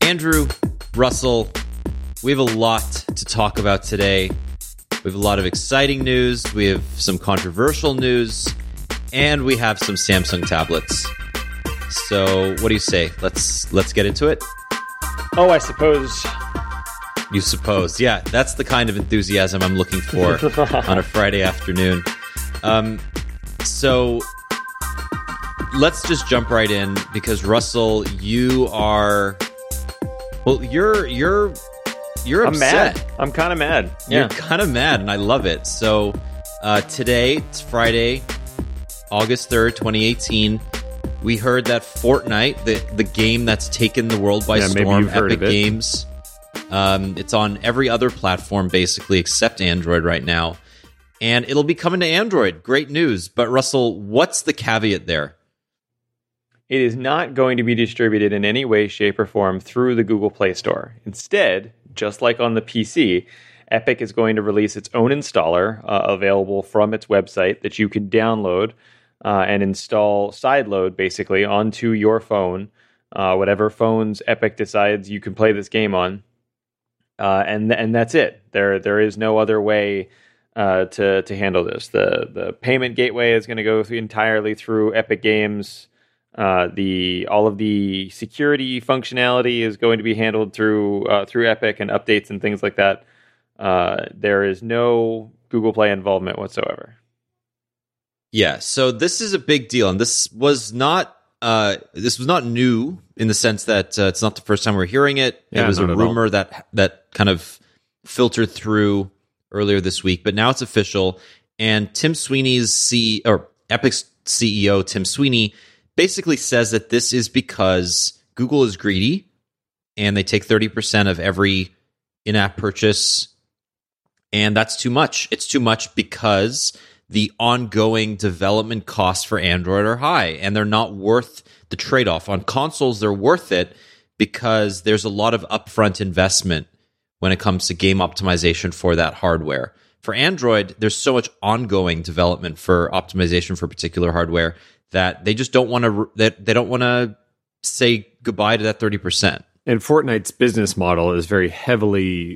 Andrew, Russell, we have a lot to talk about today. We have a lot of exciting news, we have some controversial news, and we have some Samsung tablets. So, what do you say? Let's get into it? Oh, I suppose. You suppose. Yeah, that's the kind of enthusiasm I'm looking for on a Friday afternoon. So let's just jump right in because Russell, you're I'm upset. mad. I'm kind of mad. You're kind of mad, and I love it. So today, it's Friday, August 3rd, 2018. We heard that Fortnite, the game that's taken the world by storm, Epic Games, it's on every other platform basically except Android right now. And it'll be coming to Android. Great news. But Russell, what's the caveat there? It is not going to be distributed in any way, shape, or form through the Google Play Store. Instead, just like on the PC, Epic is going to release its own installer available from its website that you can download and install sideload basically onto your phone, whatever phones Epic decides you can play this game on. And that's it. There is no other way to handle this. The payment gateway is going to go entirely through Epic Games. All of the security functionality is going to be handled through Epic and updates and things like that. There is no Google Play involvement whatsoever. Yeah, so this is a big deal, and this was not new in the sense that it's not the first time we're hearing it. Yeah, it was a rumor that kind of filtered through earlier this week, but now it's official. And Tim Sweeney's Epic's CEO, Tim Sweeney, basically says that this is because Google is greedy and they take 30% of every in-app purchase, and that's too much. It's too much because the ongoing development costs for Android are high, and they're not worth the trade-off. On consoles, they're worth it because there's a lot of upfront investment when it comes to game optimization for that hardware. For Android, there's so much ongoing development for optimization for particular hardware that they just don't want to. They don't want to say goodbye to that 30%. And Fortnite's business model is very heavily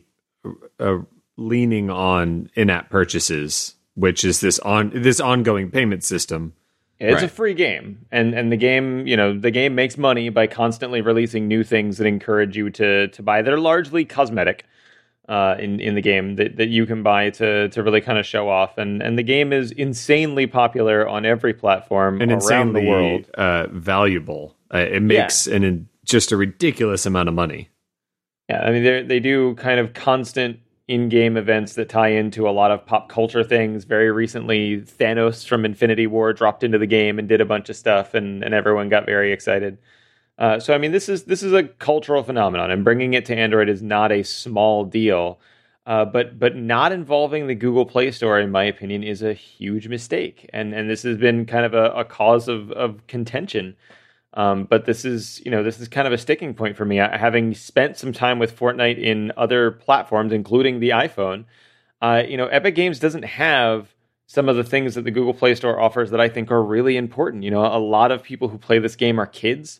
leaning on in-app purchases, which is this ongoing payment system. It's a free game, and the game, the game makes money by constantly releasing new things that encourage you to buy. They're largely cosmetic in the game that you can buy to really kind of show off, and the game is insanely popular on every platform and around the world. Valuable. It makes just a ridiculous amount of money. Yeah, I mean they do kind of constant in-game events that tie into a lot of pop culture things. Very recently, Thanos from Infinity War dropped into the game and did a bunch of stuff, and everyone got very excited. So, I mean, this is a cultural phenomenon, and bringing it to Android is not a small deal. But not involving the Google Play Store, in my opinion, is a huge mistake, and this has been kind of a cause of contention. But this is kind of a sticking point for me. Having spent some time with Fortnite in other platforms, including the iPhone, Epic Games doesn't have some of the things that the Google Play Store offers that I think are really important. A lot of people who play this game are kids,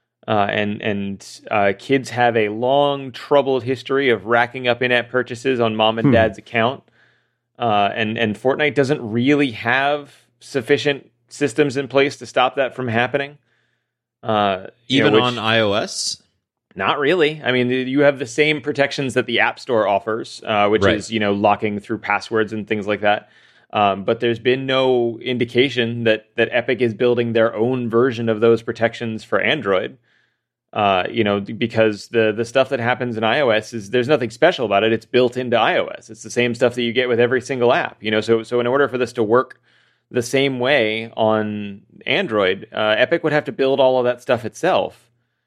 and kids have a long, troubled history of racking up in-app purchases on mom and dad's account, and Fortnite doesn't really have sufficient systems in place to stop that from happening. Even on iOS? Not really. I mean, you have the same protections that the App Store offers, which is, locking through passwords and things like that. But there's been no indication that Epic is building their own version of those protections for Android. Because the stuff that happens in iOS there's nothing special about it. It's built into iOS. It's the same stuff that you get with every single app. So in order for this to work the same way on Android, Epic would have to build all of that stuff itself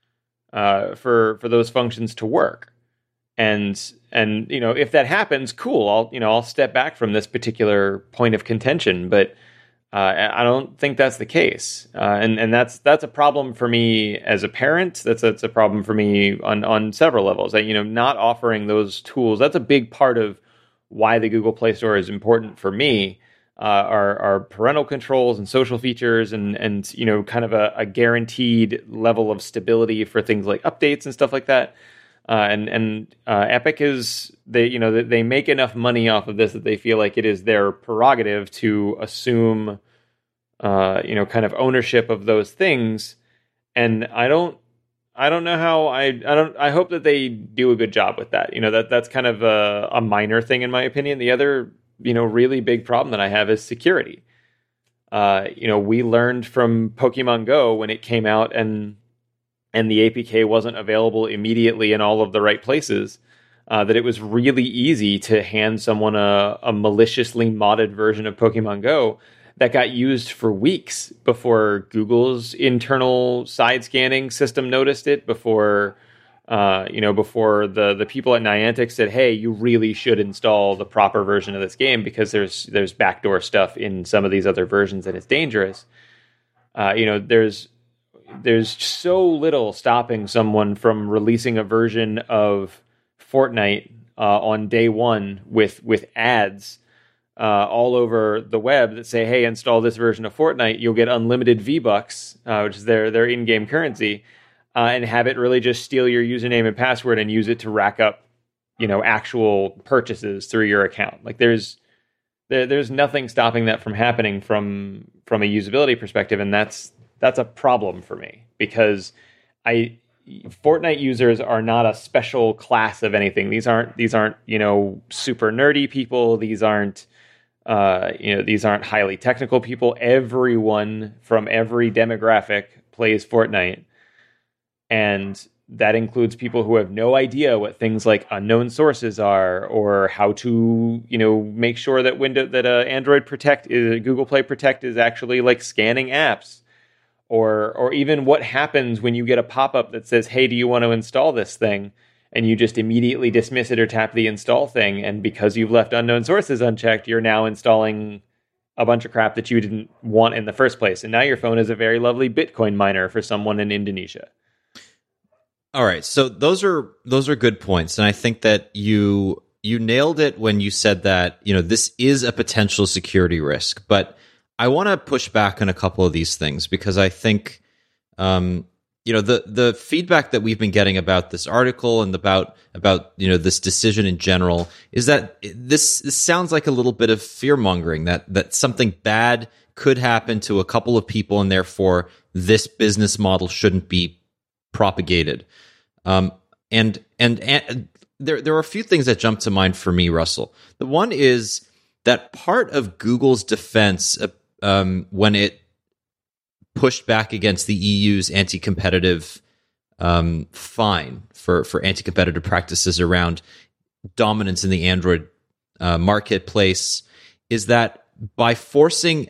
for those functions to work. And if that happens, cool. I'll step back from this particular point of contention, but I don't think that's the case. And that's a problem for me as a parent. That's a problem for me on several levels. Not offering those tools. That's a big part of why the Google Play Store is important for me. Are parental controls and social features and kind of a guaranteed level of stability for things like updates and stuff like that. And Epic they make enough money off of this that they feel like it is their prerogative to assume kind of ownership of those things. And I don't know how I hope that they do a good job with that. That's kind of a minor thing in my opinion. The other, really big problem that I have is security. We learned from Pokemon Go when it came out and the APK wasn't available immediately in all of the right places, that it was really easy to hand someone a maliciously modded version of Pokemon Go that got used for weeks before Google's internal side scanning system noticed it, before the people at Niantic said, hey, you really should install the proper version of this game because there's backdoor stuff in some of these other versions and it's dangerous. There's so little stopping someone from releasing a version of Fortnite on day one with ads all over the web that say, hey, install this version of Fortnite. You'll get unlimited V-Bucks, which is their in-game currency, and have it really just steal your username and password and use it to rack up, actual purchases through your account. Like there's nothing stopping that from happening from a usability perspective, and that's a problem for me because Fortnite users are not a special class of anything. These aren't super nerdy people. These aren't highly technical people. Everyone from every demographic plays Fortnite, and that includes people who have no idea what things like unknown sources are, or how to make sure that Android Protect Google Play Protect is actually like scanning apps. Or even what happens when you get a pop-up that says, hey, do you want to install this thing? And you just immediately dismiss it or tap the install thing. And because you've left unknown sources unchecked, you're now installing a bunch of crap that you didn't want in the first place. And now your phone is a very lovely Bitcoin miner for someone in Indonesia. All right. So those are good points. And I think that you nailed it when you said that, this is a potential security risk. But I want to push back on a couple of these things because I think, the feedback that we've been getting about this article and about this decision in general is that this sounds like a little bit of fear mongering that something bad could happen to a couple of people and therefore this business model shouldn't be propagated. And there are a few things that jump to mind for me, Russell. The one is that part of Google's defense when it pushed back against the EU's anti-competitive fine for anti-competitive practices around dominance in the Android marketplace is that by forcing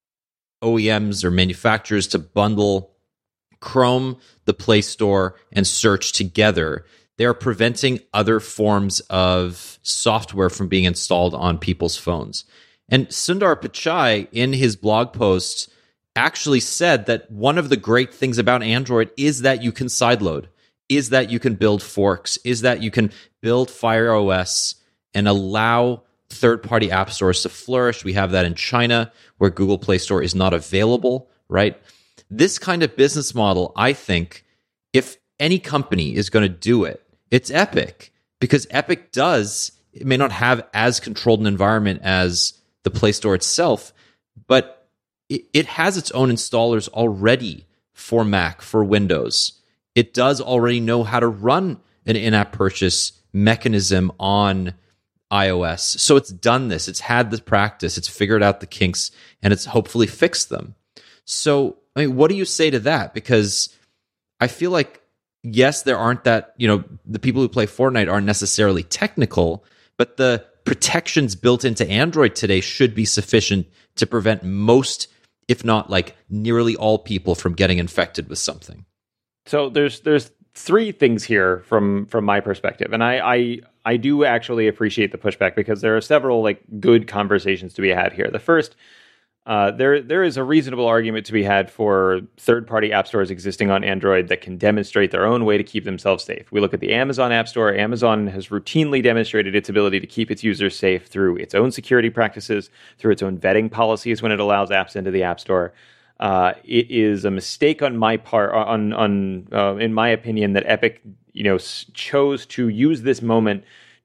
OEMs or manufacturers to bundle Chrome, the Play Store, and Search together, they are preventing other forms of software from being installed on people's phones. And Sundar Pichai, in his blog post, actually said that one of the great things about Android is that you can sideload, is that you can build forks, is that you can build Fire OS and allow third-party app stores to flourish. We have that in China, where Google Play Store is not available, right? This kind of business model, I think, if any company is going to do it, it's Epic, because Epic it may not have as controlled an environment as the Play Store itself, but it has its own installers already for Mac, for Windows. It does already know how to run an in-app purchase mechanism on iOS. So it's done this. It's had the practice. It's figured out the kinks, and it's hopefully fixed them. So, what do you say to that? Because I feel like, yes, there aren't the people who play Fortnite aren't necessarily technical, but the protections built into Android today should be sufficient to prevent most, if not like nearly all people from getting infected with something. So there's three things here from my perspective, and I do actually appreciate the pushback because there are several like good conversations to be had here. The first, there is a reasonable argument to be had for third-party app stores existing on Android that can demonstrate their own way to keep themselves safe. We look at the Amazon App Store. Amazon has routinely demonstrated its ability to keep its users safe through its own security practices, through its own vetting policies when it allows apps into the App Store. It is a mistake on my part, in my opinion, that Epic chose to use this moment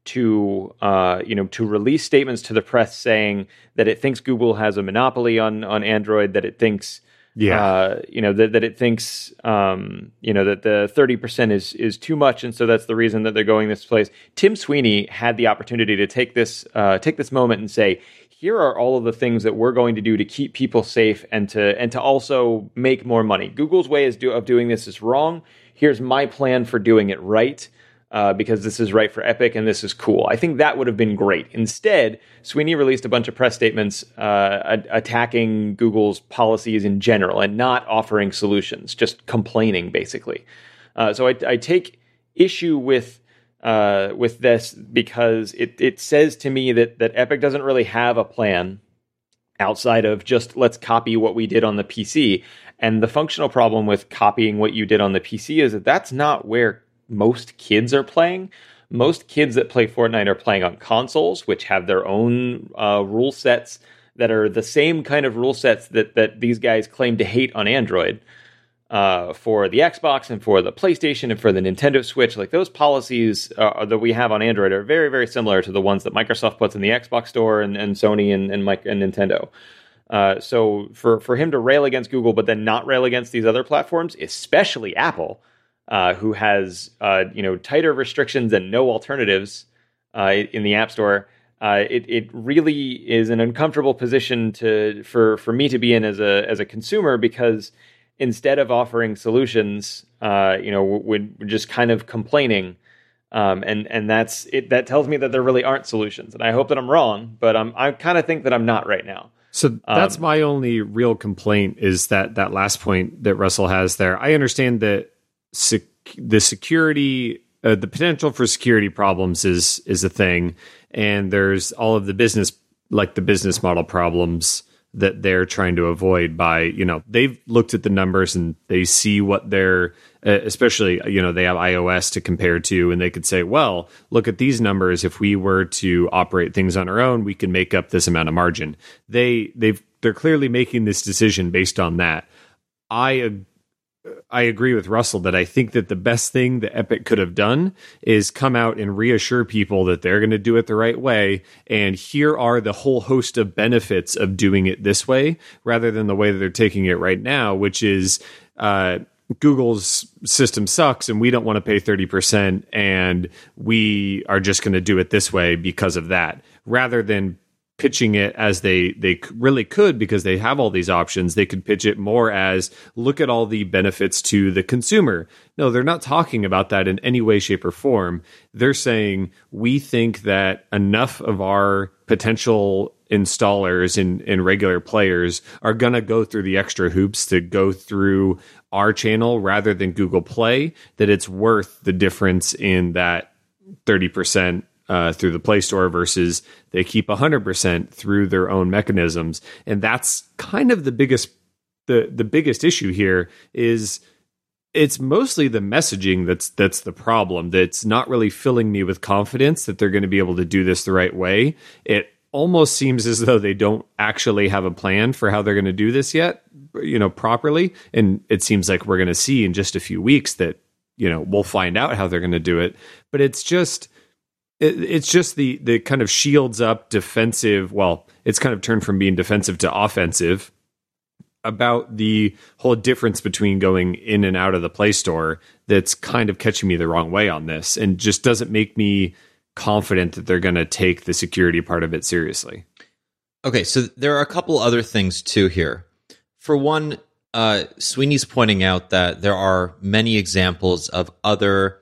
to to release statements to the press saying that it thinks Google has a monopoly on Android, that it thinks that it thinks that the 30% is too much, and so that's the reason that they're going this place. Tim Sweeney had the opportunity to take this moment and say, here are all of the things that we're going to do to keep people safe and to also make more money. Google's way of doing this is wrong. Here's my plan for doing it right, because this is right for Epic and this is cool. I think that would have been great. Instead, Sweeney released a bunch of press statements attacking Google's policies in general and not offering solutions, just complaining, basically. So I take issue with this because it says to me that Epic doesn't really have a plan outside of just let's copy what we did on the PC. And the functional problem with copying what you did on the PC is that that's not where most kids are playing. Most kids that play Fortnite are playing on consoles, which have their own rule sets that are the same kind of rule sets that these guys claim to hate on Android. For the Xbox and for the PlayStation and for the Nintendo Switch, like those policies that we have on Android are very, very similar to the ones that Microsoft puts in the Xbox store and Sony and Nintendo. So for him to rail against Google but then not rail against these other platforms, especially Apple, who has tighter restrictions and no alternatives in the App Store, it really is an uncomfortable position for me to be in as a consumer, because instead of offering solutions, we're just kind of complaining, and that's it. That tells me that there really aren't solutions, and I hope that I'm wrong, but I kind of think that I'm not right now. So that's my only real complaint, is that last point that Russell has there. I understand that the security, the potential for security problems is a thing, and there's all of the business model problems that they're trying to avoid by, they've looked at the numbers and they see what they're, especially, they have iOS to compare to, and they could say, well, look at these numbers. If we were to operate things on our own, we can make up this amount of margin. They're clearly making this decision based on that. I agree with Russell that I think that the best thing that Epic could have done is come out and reassure people that they're going to do it the right way. And here are the whole host of benefits of doing it this way, rather than the way that they're taking it right now, which is Google's system sucks and we don't want to pay 30% and we are just going to do it this way because of that, rather than pitching it as they really could, because they have all these options. They could pitch it more as, look at all the benefits to the consumer. No, they're not talking about that in any way, shape, or form. They're saying, we think that enough of our potential installers and regular players are going to go through the extra hoops to go through our channel rather than Google Play, that it's worth the difference in that 30% through the Play Store versus they keep 100% through their own mechanisms. And that's kind of the biggest issue here. Is it's mostly the messaging that's the problem, that's not really filling me with confidence that they're going to be able to do this the right way. It almost seems as though they don't actually have a plan for how they're going to do this yet, properly. And it seems like we're going to see in just a few weeks that, we'll find out how they're going to do it. But it's just the kind of shields up defensive. Well, it's kind of turned from being defensive to offensive about the whole difference between going in and out of the Play Store. That's kind of catching me the wrong way on this, and just doesn't make me confident that they're going to take the security part of it seriously. Okay, so there are a couple other things too here. For one, Sweeney's pointing out that there are many examples of other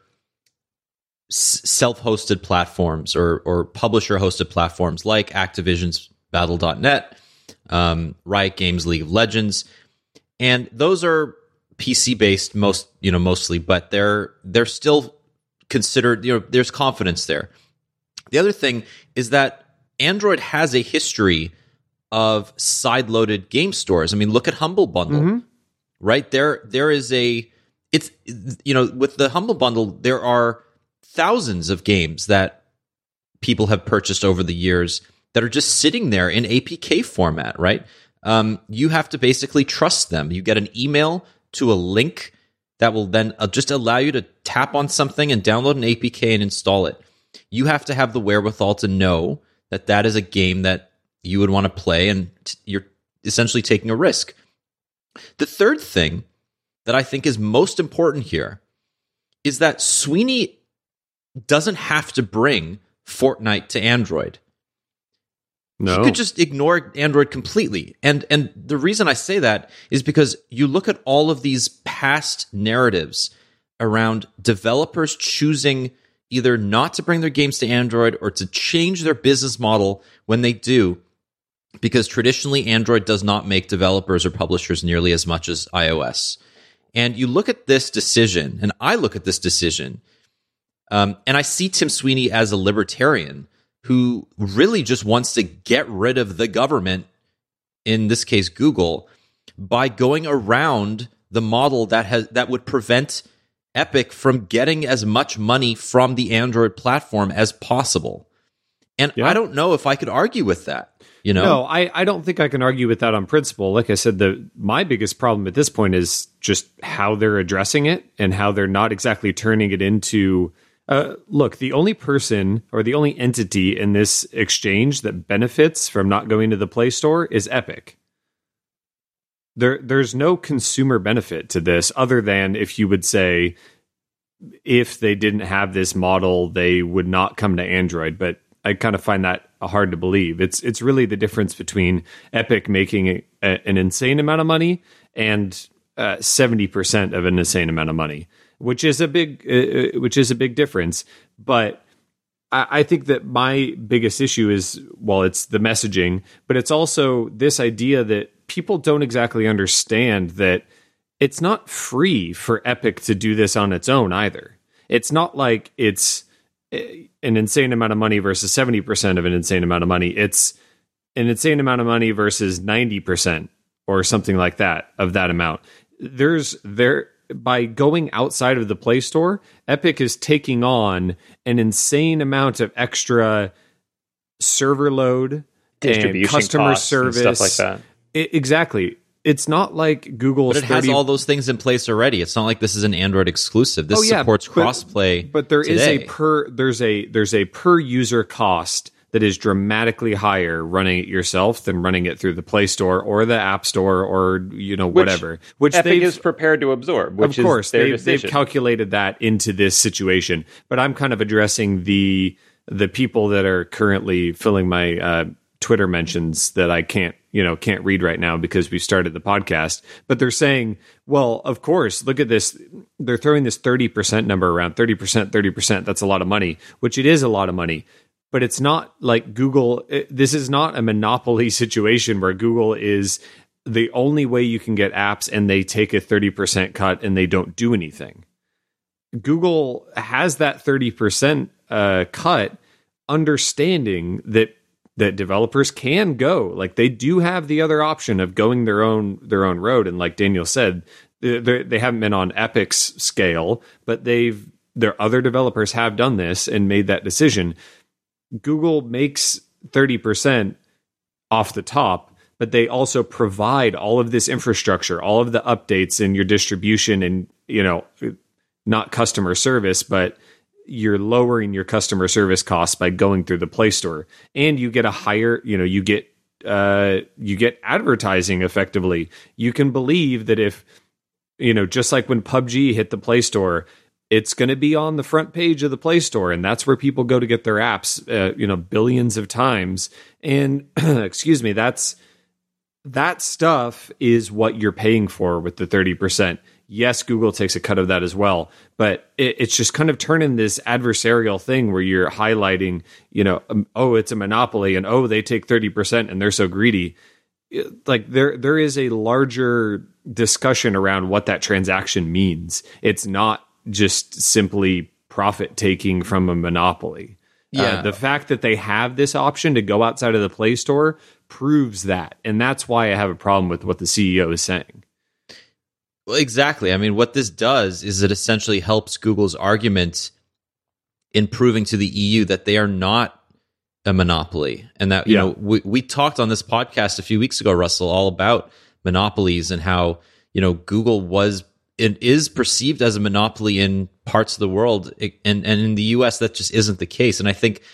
self-hosted platforms or publisher-hosted platforms like Activision's Battle.net, Riot Games' League of Legends, and those are PC-based mostly, but they're still considered. There's confidence there. The other thing is that Android has a history of side-loaded game stores. I mean, look at Humble Bundle, right? There is with the Humble Bundle, there are thousands of games that people have purchased over the years that are just sitting there in APK format, right? You have to basically trust them. You get an email to a link that will then just allow you to tap on something and download an APK and install it. You have to have the wherewithal to know that that is a game that you would want to play, and you're essentially taking a risk. The third thing that I think is most important here is that Sweeney doesn't have to bring Fortnite to Android. No. He could just ignore Android completely. And the reason I say that is because you look at all of these past narratives around developers choosing either not to bring their games to Android or to change their business model when they do, because traditionally Android does not make developers or publishers nearly as much as iOS. And you look at this decision, and I look at this decision, and I see Tim Sweeney as a libertarian who really just wants to get rid of the government, in this case Google, by going around the model that would prevent Epic from getting as much money from the Android platform as possible. And I don't know if I could argue with that. You know? No, I don't think I can argue with that on principle. Like I said, my biggest problem at this point is just how they're addressing it and how they're not exactly turning it into... look, the only person or the only entity in this exchange that benefits from not going to the Play Store is Epic. There's no consumer benefit to this other than if you would say if they didn't have this model, they would not come to Android. But I kind of find that hard to believe. It's really the difference between Epic making an insane amount of money and 70% of an insane amount of money, which is a big difference. But I think that my biggest issue is, well, it's the messaging, but it's also this idea that people don't exactly understand that it's not free for Epic to do this on its own either. It's not like it's an insane amount of money versus 70% of an insane amount of money. It's an insane amount of money versus 90% or something like that of that amount. By going outside of the Play Store, Epic is taking on an insane amount of extra server load, distribution, and customer costs service, and stuff like that. Exactly. It's not like Google's. But it has all those things in place already. It's not like this is an Android exclusive. This supports crossplay. But there today. There's a per user cost that is dramatically higher running it yourself than running it through the Play Store or the App Store or whatever. Which Epic is prepared to absorb. Which of course, is their they've decision. calculated that into this situation. But I'm kind of addressing the people that are currently filling my Twitter mentions that I can't read right now because we started the podcast. But they're saying, well, of course, look at this. They're throwing this 30% number around. 30%. That's a lot of money, which it is a lot of money. But it's not like Google. This is not a monopoly situation where Google is the only way you can get apps and they take a 30% cut and they don't do anything. Google has that 30% cut, understanding that developers can go. Like, they do have the other option of going their own road. And like Daniel said, they haven't been on Epic's scale, but their other developers have done this and made that decision. Google makes 30% off the top, but they also provide all of this infrastructure, all of the updates and your distribution and, not customer service, but you're lowering your customer service costs by going through the Play Store, and you get a higher, you get advertising effectively. You can believe that if, just like when PUBG hit the Play Store, it's going to be on the front page of the Play Store, and that's where people go to get their apps, billions of times. And excuse me, that stuff is what you're paying for with the 30%. Yes, Google takes a cut of that as well, but it's just kind of turning this adversarial thing where you're highlighting, it's a monopoly, and they take 30% and they're so greedy. Like, there is a larger discussion around what that transaction means. It's not just simply profit taking from a monopoly. Yeah. The fact that they have this option to go outside of the Play Store proves that. And that's why I have a problem with what the CEO is saying. Well, exactly. I mean, what this does is it essentially helps Google's argument in proving to the EU that they are not a monopoly. And that, we talked on this podcast a few weeks ago, Russell, all about monopolies and how, Google was it is perceived as a monopoly in parts of the world, and in the US that just isn't the case. And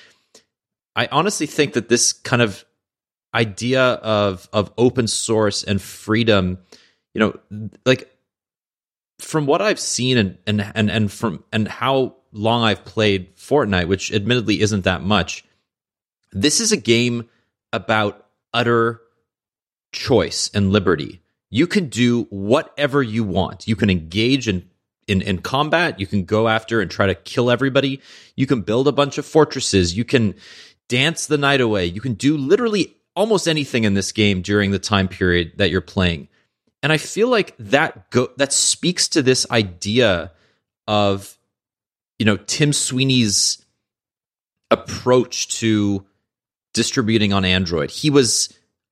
I honestly think that this kind of idea of open source and freedom, like from what I've seen and how long I've played Fortnite, which admittedly isn't that much, this is a game about utter choice and liberty. You can do whatever you want. You can engage in combat. You can go after and try to kill everybody. You can build a bunch of fortresses. You can dance the night away. You can do literally almost anything in this game during the time period that you're playing. And I feel like that speaks to this idea of, Tim Sweeney's approach to distributing on Android. He was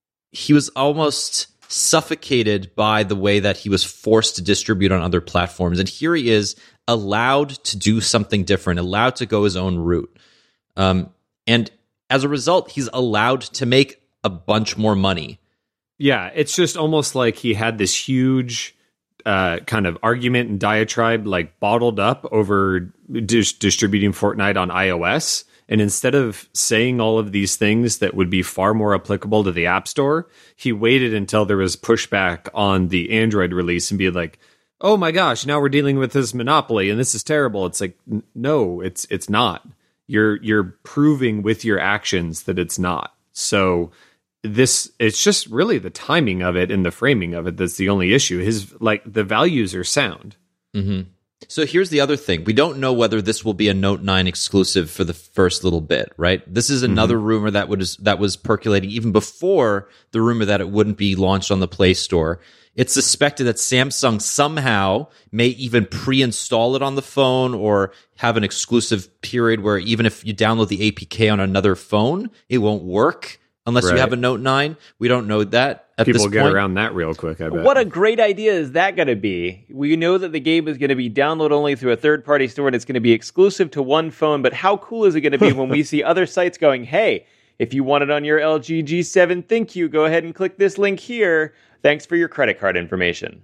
almost suffocated by the way that he was forced to distribute on other platforms. And here he is, allowed to do something different, allowed to go his own route. And as a result, he's allowed to make a bunch more money. Yeah, it's just almost like he had this huge kind of argument and diatribe like bottled up over distributing Fortnite on iOS. And instead of saying all of these things that would be far more applicable to the App Store, he waited until there was pushback on the Android release and be like, oh my gosh, now we're dealing with this monopoly and this is terrible. It's like, no, it's not. You're proving with your actions that it's not. So it's just really the timing of it and the framing of it that's the only issue. The values are sound. Mm-hmm. So here's the other thing. We don't know whether this will be a Note 9 exclusive for the first little bit, right? This is another rumor that was percolating even before the rumor that it wouldn't be launched on the Play Store. It's suspected that Samsung somehow may even pre-install it on the phone or have an exclusive period where even if you download the APK on another phone, it won't work unless you have a Note 9. We don't know that at this point. People get around that real quick, I bet. What a great idea is that going to be? We know that the game is going to be download only through a third-party store and it's going to be exclusive to one phone, but how cool is it going to be when we see other sites going, hey, if you want it on your LG G7 ThinQ, go ahead and click this link here. Thanks for your credit card information.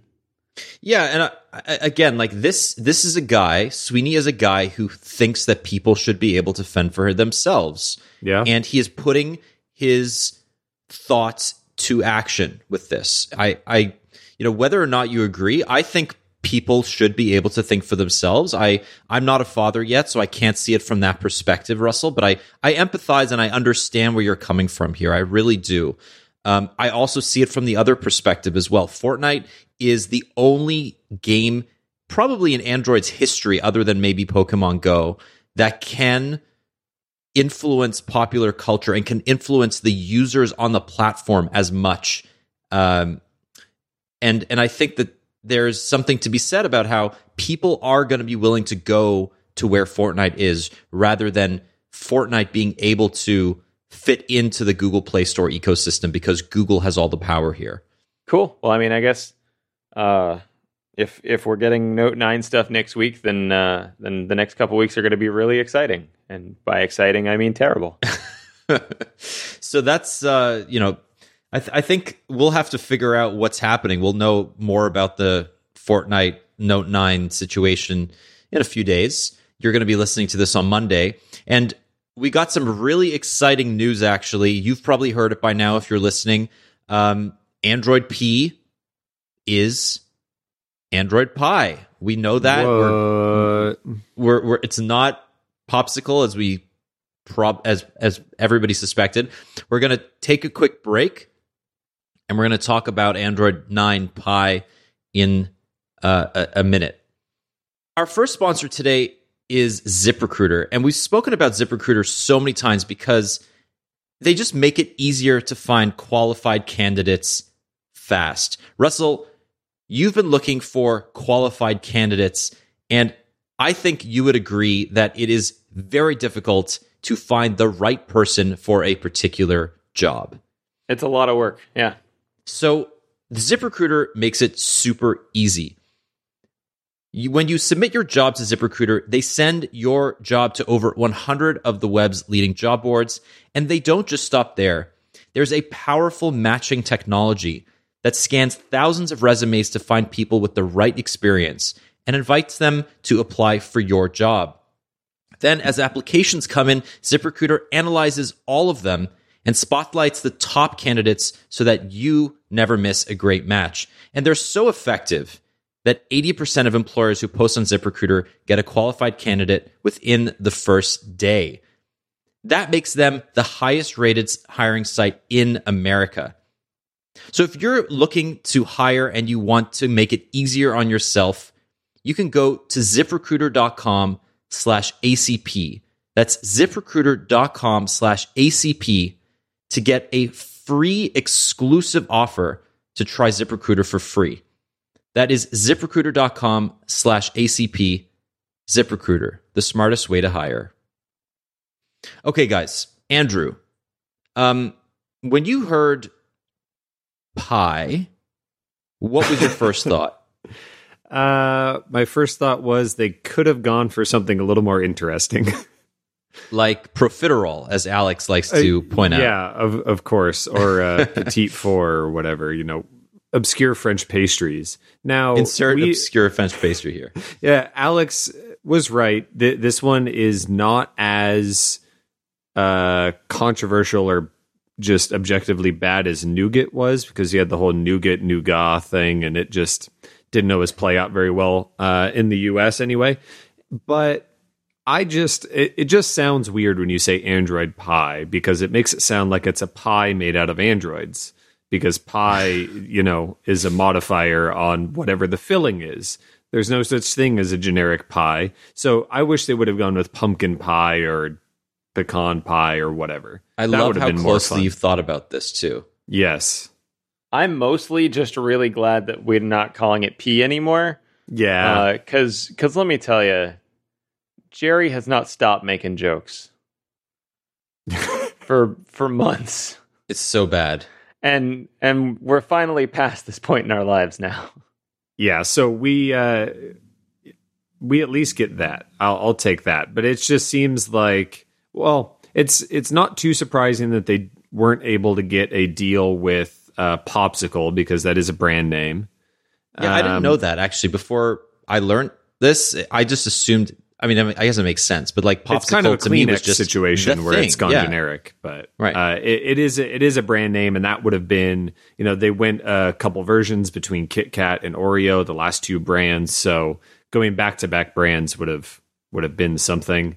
Yeah, and again, like this is a guy, Sweeney is a guy who thinks that people should be able to fend for themselves. Yeah. And he is putting his thoughts to action with this. I whether or not you agree, I think people should be able to think for themselves. I'm not a father yet, so I can't see it from that perspective, Russell, but I empathize and I understand where you're coming from here. I really do. I also see it from the other perspective as well. Fortnite is the only game, probably in Android's history, other than maybe Pokemon Go, that can influence popular culture and can influence the users on the platform as much. And I think that there's something to be said about how people are going to be willing to go to where Fortnite is rather than Fortnite being able to fit into the Google Play Store ecosystem because Google has all the power here. Cool. Well, I mean, I guess if we're getting Note 9 stuff next week, then the next couple weeks are going to be really exciting. And by exciting, I mean terrible. So that's, I think we'll have to figure out what's happening. We'll know more about the Fortnite Note 9 situation in a few days. You're going to be listening to this on Monday. And we got some really exciting news, actually. You've probably heard it by now if you're listening. Android P is Android Pie. We know that. We're it's not Popsicle as everybody suspected. We're going to take a quick break, and we're going to talk about Android 9 Pie in a minute. Our first sponsor today is ZipRecruiter, and we've spoken about ZipRecruiter so many times because they just make it easier to find qualified candidates fast. Russell, you've been looking for qualified candidates, and I think you would agree that it is very difficult to find the right person for a particular job. It's a lot of work, yeah. So ZipRecruiter makes it super easy. When you submit your job to ZipRecruiter, they send your job to over 100 of the web's leading job boards, and they don't just stop there. There's a powerful matching technology that scans thousands of resumes to find people with the right experience and invites them to apply for your job. Then, as applications come in, ZipRecruiter analyzes all of them and spotlights the top candidates so that you never miss a great match. And they're so effective that 80% of employers who post on ZipRecruiter get a qualified candidate within the first day. That makes them the highest rated hiring site in America. So if you're looking to hire and you want to make it easier on yourself, you can go to ZipRecruiter.com/ACP. That's ZipRecruiter.com/ACP to get a free exclusive offer to try ZipRecruiter for free. That is ZipRecruiter.com/ACP. ZipRecruiter, the smartest way to hire. Okay, guys. Andrew, when you heard Pi, what was your first thought? My first thought was they could have gone for something a little more interesting. Like profiterole, as Alex likes to point out. Yeah, of course. Or Petit Four or whatever, obscure French pastries. Now, insert obscure French pastry here. Yeah, Alex was right. This one is not as controversial or just objectively bad as Nougat was, because you had the whole nougat thing, and it just didn't always play out very well in the US anyway. But it just sounds weird when you say Android Pie, because it makes it sound like it's a pie made out of androids, because pie, is a modifier on whatever the filling is. There's no such thing as a generic pie. So I wish they would have gone with pumpkin pie or pecan pie or whatever. I love how closely you've thought about this too. Yes. I'm mostly just really glad that we're not calling it P anymore. Yeah. Because let me tell you, Jerry has not stopped making jokes for months. It's so bad. And we're finally past this point in our lives now. Yeah, so we at least get that. I'll take that. But it just seems like, well, it's not too surprising that they weren't able to get a deal with Popsicle, because that is a brand name. Yeah, I didn't know that, actually. Before I learned this, I just assumed, I guess it makes sense, but like Popsicle it's kind of a to me was Kleenex just situation where it's gone generic, but right. It is a brand name, and that would have been, they went a couple versions between Kit Kat and Oreo, the last two brands. So going back to back brands would have been something.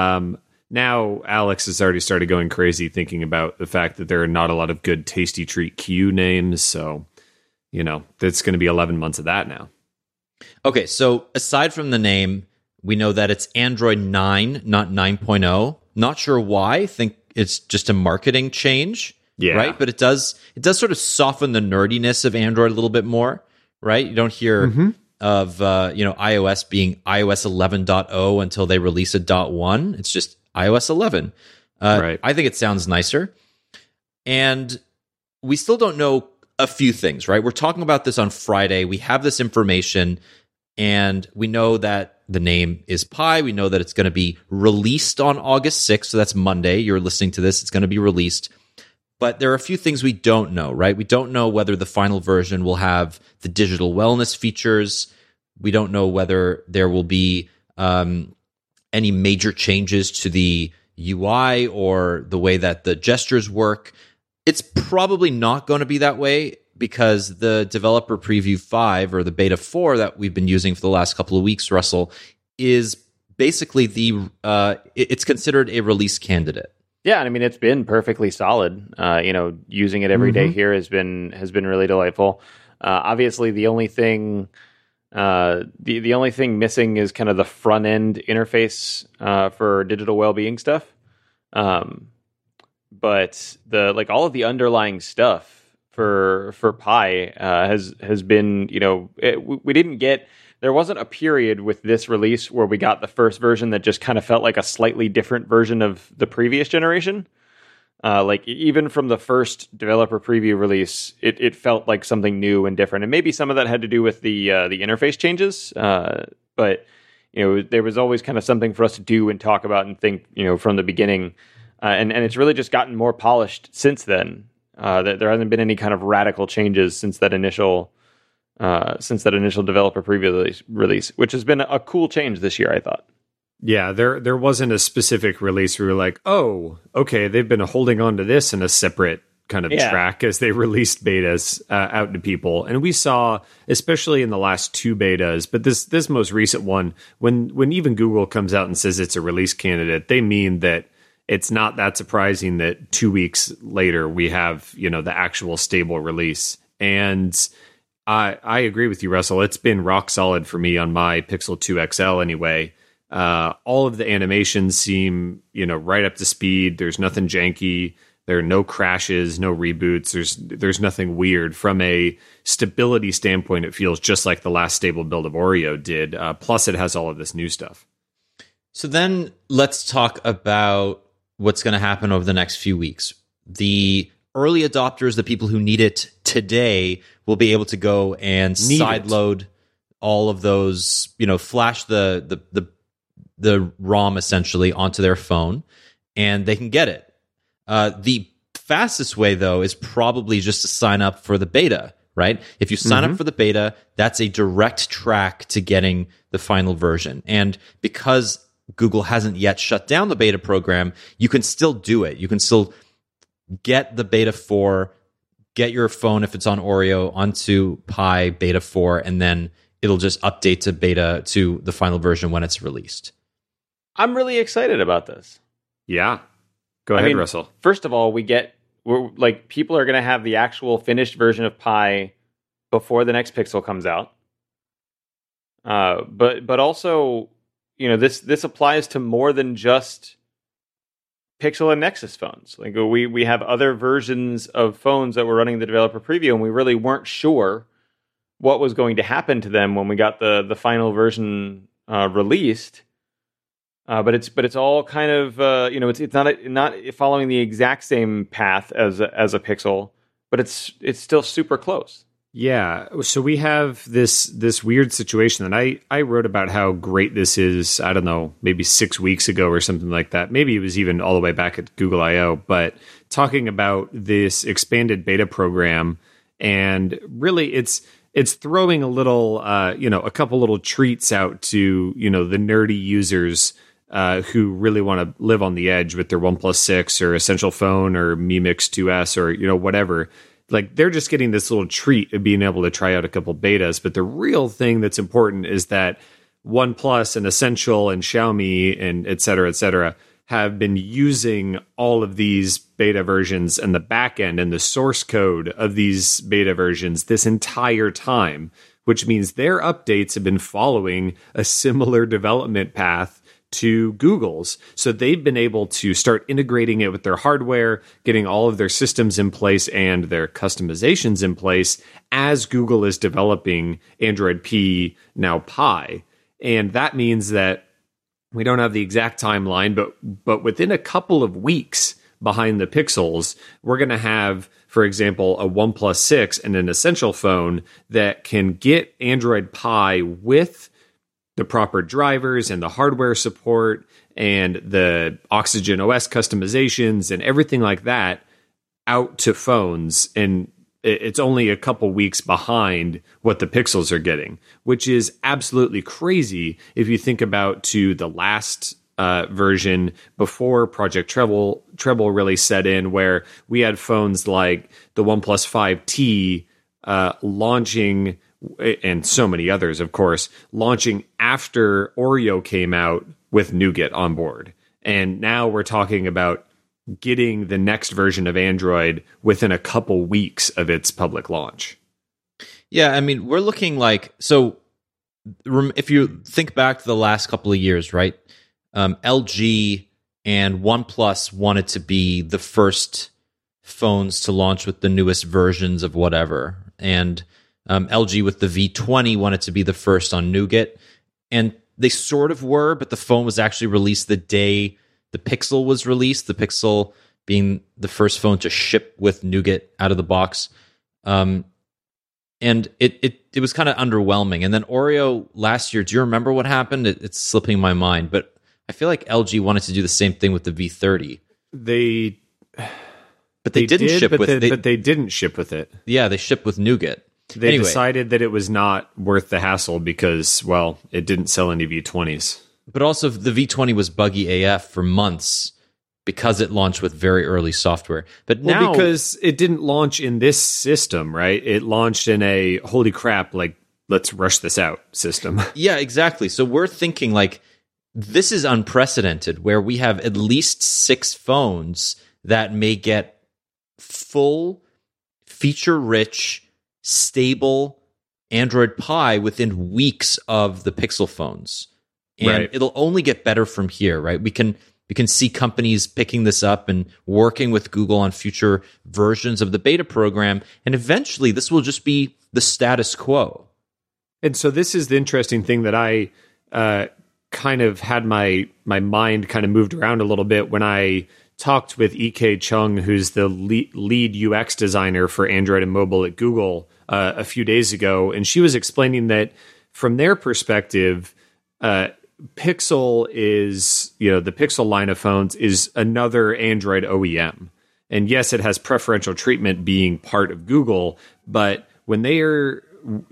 Now Alex has already started going crazy thinking about the fact that there are not a lot of good Tasty Treat Q names. So, it's going to be 11 months of that now. Okay, so aside from the name, we know that it's Android 9, not 9.0. Not sure why. I think it's just a marketing change, right? But it does sort of soften the nerdiness of Android a little bit more, right? You don't hear of iOS being iOS 11.0 until they release a .1. It's just iOS 11. Right. I think it sounds nicer. And we still don't know a few things, right? We're talking about this on Friday. We have this information, and we know that the name is Pi. We know that it's going to be released on August 6th. So that's Monday. You're listening to this. It's going to be released. But there are a few things we don't know, right? We don't know whether the final version will have the digital wellness features. We don't know whether there will be any major changes to the UI or the way that the gestures work. It's probably not going to be that way, because the developer preview 5 or the beta 4 that we've been using for the last couple of weeks, Russell, is basically it's considered a release candidate. Yeah, and it's been perfectly solid. Using it every day here has been really delightful. Obviously, the only thing missing is kind of the front end interface for digital well-being stuff. But all of the underlying stuff for Pi has been, we didn't get. There wasn't a period with this release where we got the first version that just kind of felt like a slightly different version of the previous generation. Even from the first developer preview release, it felt like something new and different. And maybe some of that had to do with the interface changes. But there was always kind of something for us to do and talk about and think, from the beginning. And it's really just gotten more polished since then. There hasn't been any kind of radical changes since that initial developer preview release, which has been a cool change this year, I thought. Yeah, there wasn't a specific release where we were like, oh, okay, they've been holding on to this in a separate kind of track as they released betas out to people. And we saw, especially in the last 2 betas, but this most recent one, when even Google comes out and says it's a release candidate, they mean that it's not that surprising that 2 weeks later we have, the actual stable release. And I agree with you, Russell. It's been rock solid for me on my Pixel 2 XL anyway. All of the animations seem, right up to speed. There's nothing janky. There are no crashes, no reboots. There's nothing weird. From a stability standpoint, it feels just like the last stable build of Oreo did. Plus, it has all of this new stuff. So then let's talk about what's going to happen over the next few weeks. The early adopters, the people who need it today, will be able to go and sideload all of those, flash the ROM essentially onto their phone, and they can get it. The fastest way, though, is probably just to sign up for the beta, right? If you sign up for the beta, that's a direct track to getting the final version. And because Google hasn't yet shut down the beta program, you can still do it. You can still get the beta 4, get your phone, if it's on Oreo, onto Pi beta 4, and then it'll just update to the final version when it's released. I'm really excited about this. Yeah. Go ahead, Russell. First of all, people are going to have the actual finished version of Pi before the next Pixel comes out. But also, this applies to more than just Pixel and Nexus phones. Like we have other versions of phones that were running the developer preview, and we really weren't sure what was going to happen to them when we got the final version released. But it's all kind of it's not following the exact same path as a Pixel, but it's still super close. Yeah, so we have this weird situation, and I wrote about how great this is, I don't know, maybe 6 weeks ago or something like that. Maybe it was even all the way back at Google I/O, but talking about this expanded beta program, and really it's throwing a couple little treats out to, the nerdy users who really want to live on the edge with their OnePlus 6 or Essential Phone or Mi Mix 2S or, whatever. Like, they're just getting this little treat of being able to try out a couple betas. But the real thing that's important is that OnePlus and Essential and Xiaomi and et cetera, have been using all of these beta versions and the back end and the source code of these beta versions this entire time, which means their updates have been following a similar development path to Google's. So they've been able to start integrating it with their hardware, getting all of their systems in place and their customizations in place as Google is developing Android P, now Pi. And that means that we don't have the exact timeline, but within a couple of weeks behind the Pixels, we're going to have, for example, a OnePlus 6 and an Essential phone that can get Android Pi with the proper drivers and the hardware support and the Oxygen OS customizations and everything like that out to phones. And it's only a couple weeks behind what the Pixels are getting, which is absolutely crazy if you think about to the last version before Project Treble really set in, where we had phones like the OnePlus 5T launching, and so many others, of course, launching after Oreo came out with Nougat on board. And now we're talking about getting the next version of Android within a couple weeks of its public launch. Yeah, I mean, we're looking like, so if you think back to the last couple of years, right? LG and OnePlus wanted to be the first phones to launch with the newest versions of whatever. And LG with the V20 wanted to be the first on Nougat. And they sort of were, but the phone was actually released the day the Pixel was released, the Pixel being the first phone to ship with Nougat out of the box. And it was kind of underwhelming. And then Oreo last year, do you remember what happened? It's slipping my mind, but I feel like LG wanted to do the same thing with the V30. But they didn't ship with it. But they didn't ship with it. Yeah, they shipped with Nougat. They decided that it was not worth the hassle because, well, it didn't sell any V20s. But also, the V20 was buggy AF for months because it launched with very early software. But now, because it didn't launch in this system, right? It launched in a holy crap, like, let's rush this out system. Yeah, exactly. So we're thinking like this is unprecedented, where we have at least 6 phones that may get full, feature-rich, stable Android Pie within weeks of the Pixel phones. And it'll only get better from here, right? We can see companies picking this up and working with Google on future versions of the beta program, and eventually this will just be the status quo. And so this is the interesting thing that I kind of had my mind kind of moved around a little bit when I talked with EK Chung, who's the lead UX designer for Android and mobile at Google a few days ago. And she was explaining that from their perspective, Pixel is, the Pixel line of phones is another Android OEM. And yes, it has preferential treatment being part of Google, but when they are,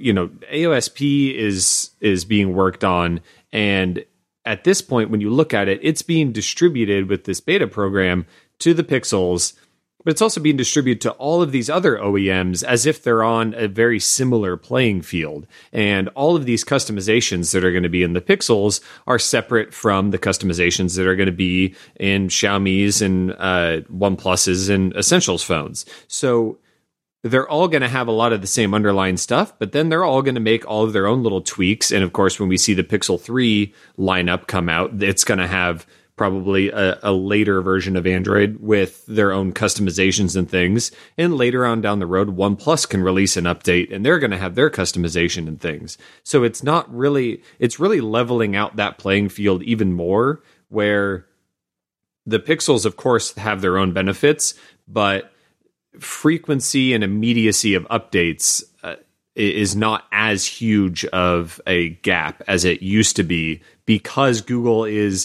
AOSP is being worked on, and at this point, when you look at it, it's being distributed with this beta program to the Pixels, but it's also being distributed to all of these other OEMs as if they're on a very similar playing field. And all of these customizations that are going to be in the Pixels are separate from the customizations that are going to be in Xiaomi's and OnePlus's and Essentials phones. So they're all going to have a lot of the same underlying stuff, but then they're all going to make all of their own little tweaks. And of course, when we see the Pixel 3 lineup come out, it's going to have probably a later version of Android with their own customizations and things. And later on down the road, OnePlus can release an update and they're going to have their customization and things. So it's really leveling out that playing field even more, where the Pixels, of course, have their own benefits, but frequency and immediacy of updates is not as huge of a gap as it used to be, because Google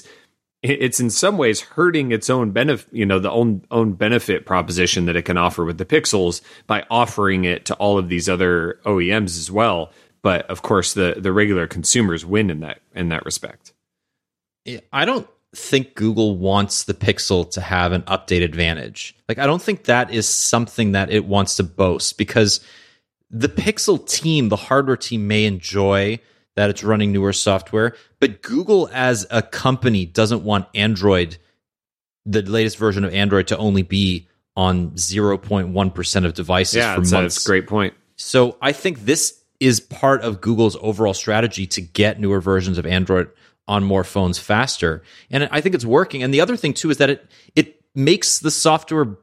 it's in some ways hurting its own benefit, the own benefit proposition that it can offer with the Pixels by offering it to all of these other OEMs as well. But of course, the regular consumers win in that respect. Yeah, I don't think Google wants the Pixel to have an update advantage. Like, I don't think that is something that it wants to boast, because the Pixel team, the hardware team, may enjoy that it's running newer software, but Google as a company doesn't want Android, the latest version of Android, to only be on 0.1% of devices for months. That's a great point. So I think this is part of Google's overall strategy to get newer versions of Android on more phones faster. And I think it's working. And the other thing too is that it makes the software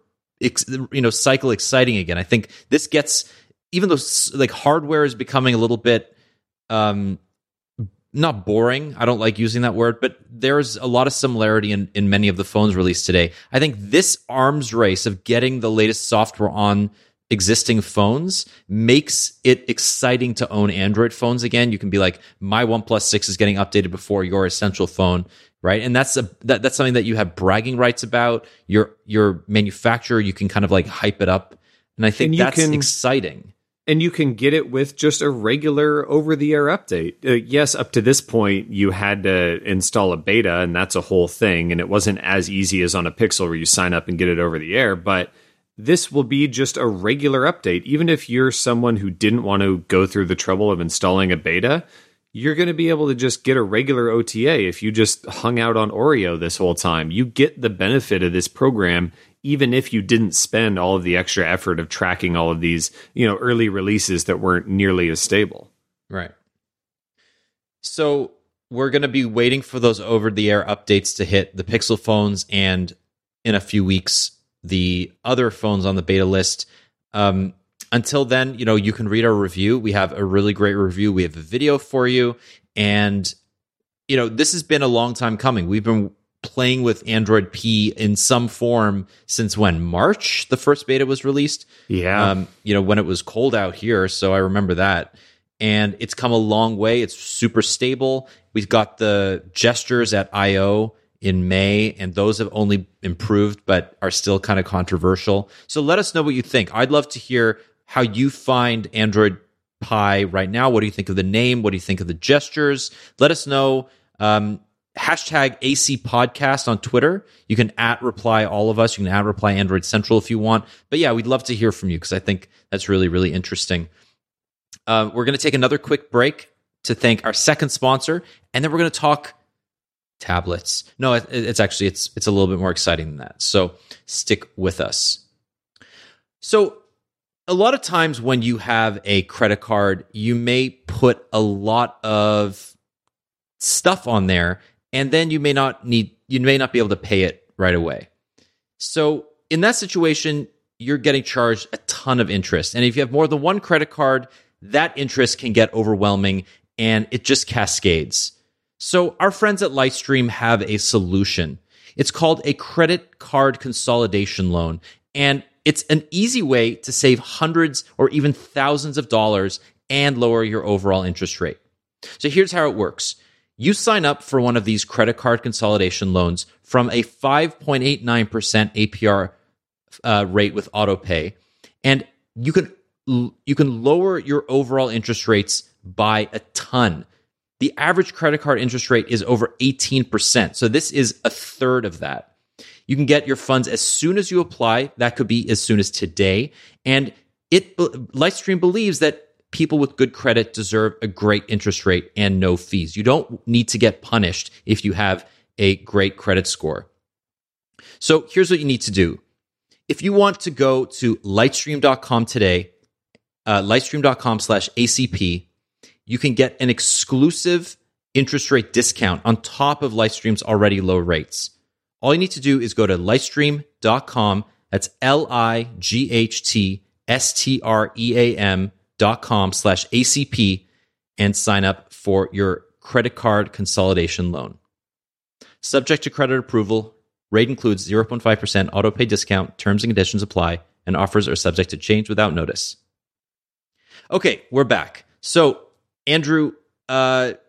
cycle exciting again. I think this gets, even though like hardware is becoming a little bit not boring, I don't like using that word, but there's a lot of similarity in many of the phones released today. I think this arms race of getting the latest software on existing phones makes it exciting to own Android phones again. You can be like, my OnePlus 6 is getting updated before your Essential phone, right? And that's something that you have bragging rights about. Your manufacturer, you can kind of like hype it up, and I think that's exciting. And you can get it with just a regular over-the-air update. Yes, up to this point, you had to install a beta, and that's a whole thing, and it wasn't as easy as on a Pixel where you sign up and get it over the air, but this will be just a regular update. Even if you're someone who didn't want to go through the trouble of installing a beta, you're going to be able to just get a regular OTA if you just hung out on Oreo this whole time. You get the benefit of this program even if you didn't spend all of the extra effort of tracking all of these, early releases that weren't nearly as stable. Right. So we're going to be waiting for those over-the-air updates to hit the Pixel phones, and in a few weeks, the other phones on the beta list. Until then, you can read our review. We have a really great review. We have a video for you. And, this has been a long time coming. We've been playing with Android P in some form since when? March, the first beta was released. Yeah. When it was cold out here. So I remember that. And it's come a long way. It's super stable. We've got the gestures at I/O in May, and those have only improved but are still kind of controversial. So let us know what you think. I'd love to hear how you find Android Pie right now. What do you think of the name? What do you think of the gestures? Let us know. Hashtag AC Podcast on Twitter. You can @reply all of us. You can @reply Android Central if you want. But yeah, we'd love to hear from you because I think that's really, really interesting. We're going to take another quick break to thank our second sponsor, and then we're going to talk tablets. No, it's actually it's a little bit more exciting than that. So stick with us. So a lot of times when you have a credit card, you may put a lot of stuff on there, and then you may not be able to pay it right away. So in that situation, you're getting charged a ton of interest. And if you have more than one credit card, that interest can get overwhelming and it just cascades. So our friends at Lightstream have a solution. It's called a credit card consolidation loan. And it's an easy way to save hundreds or even thousands of dollars and lower your overall interest rate. So here's how it works. You sign up for one of these credit card consolidation loans from a 5.89% APR rate with AutoPay, and you can lower your overall interest rates by a ton. The average credit card interest rate is over 18%, so this is a third of that. You can get your funds as soon as you apply. That could be as soon as today, and Lightstream believes that people with good credit deserve a great interest rate and no fees. You don't need to get punished if you have a great credit score. So here's what you need to do. If you want to go to lightstream.com today, lightstream.com/ACP, you can get an exclusive interest rate discount on top of Lightstream's already low rates. All you need to do is go to lightstream.com. That's lightstream.com/ACP and sign up for your credit card consolidation loan. Subject to credit approval, rate includes 0.5% autopay discount, terms and conditions apply, and offers are subject to change without notice. Okay, we're back. So, Andrew, let's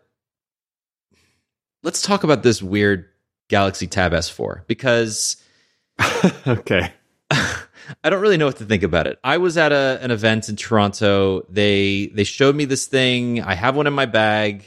talk about this weird Galaxy Tab S4 because okay. I don't really know what to think about it. I was at an event in Toronto. They showed me this thing. I have one in my bag.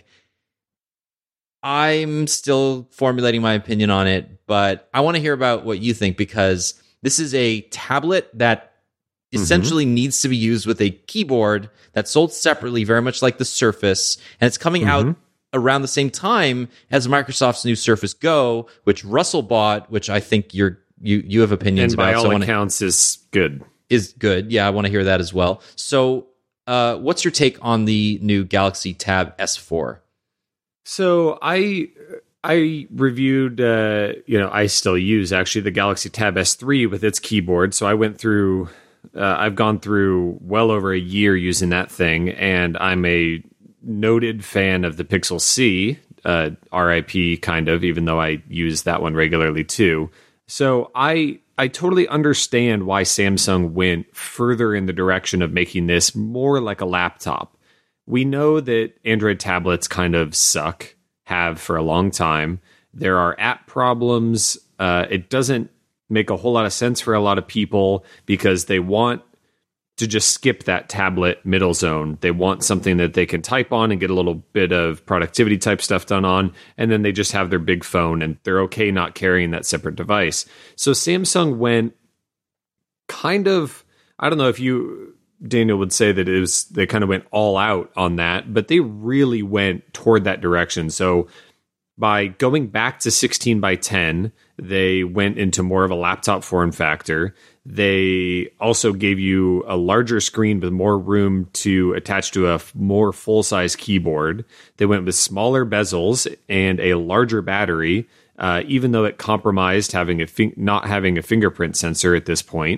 I'm still formulating my opinion on it, but I want to hear about what you think because this is a tablet that essentially needs to be used with a keyboard that's sold separately, very much like the Surface, and it's coming out around the same time as Microsoft's new Surface Go, which Russell bought, which I think you have opinions about. And by all accounts is good. Is good. Yeah, I want to hear that as well. So what's your take on the new Galaxy Tab S4? So I reviewed, I still use actually the Galaxy Tab S3 with its keyboard. So I went through, I've gone through well over a year using that thing, and I'm a noted fan of the Pixel C, RIP kind of, even though I use that one regularly too. So I totally understand why Samsung went further in the direction of making this more like a laptop. We know that Android tablets kind of suck, have for a long time. There are app problems. It doesn't make a whole lot of sense for a lot of people because they want to just skip that tablet middle zone. They want something that they can type on and get a little bit of productivity type stuff done on, and then they just have their big phone and they're okay not carrying that separate device. So Samsung went kind of, I don't know if you, Daniel, would say that they kind of went all out on that, but they really went toward that direction. So by going back to 16 by 10, they went into more of a laptop form factor. They also gave you a larger screen with more room to attach to a more full-size keyboard. They went with smaller bezels and a larger battery, even though it compromised not having a fingerprint sensor at this point.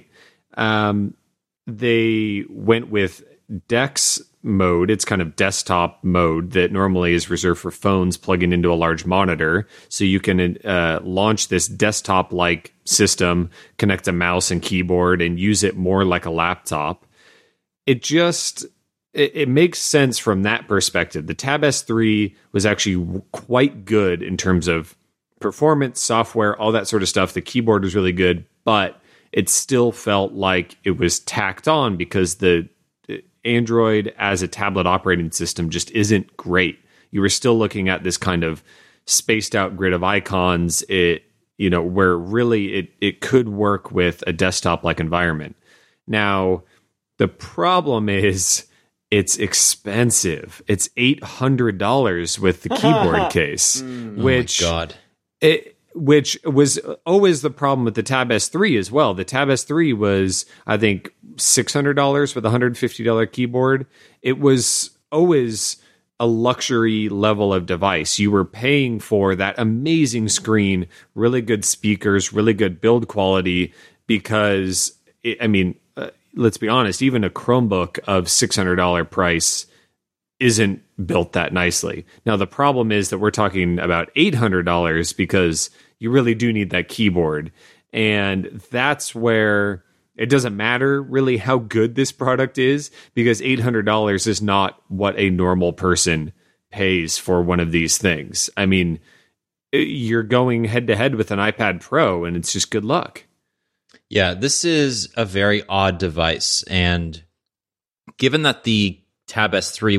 They went with DeX mode. It's kind of desktop mode that normally is reserved for phones plugging into a large monitor. So you can launch this desktop-like system, connect a mouse and keyboard, and use it more like a laptop. It makes sense from that perspective. The Tab S3 was actually quite good in terms of performance, software, all that sort of stuff. The keyboard was really good, but it still felt like it was tacked on because the Android as a tablet operating system just isn't great. You were still looking at this kind of spaced out grid of icons, where really it could work with a desktop like environment. Now, the problem is it's expensive. It's $800 with the keyboard case, which oh my God. Which was always the problem with the Tab S3 as well. The Tab S3 was, I think, $600 with a $150 keyboard. It was always a luxury level of device. You were paying for that amazing screen, really good speakers, really good build quality, because, let's be honest, even a Chromebook of $600 price isn't built that nicely. Now, the problem is that we're talking about $800 because you really do need that keyboard. And that's where it doesn't matter really how good this product is, because $800 is not what a normal person pays for one of these things. I mean, you're going head to head with an iPad Pro, and it's just good luck. Yeah, this is a very odd device. And given that the Tab S3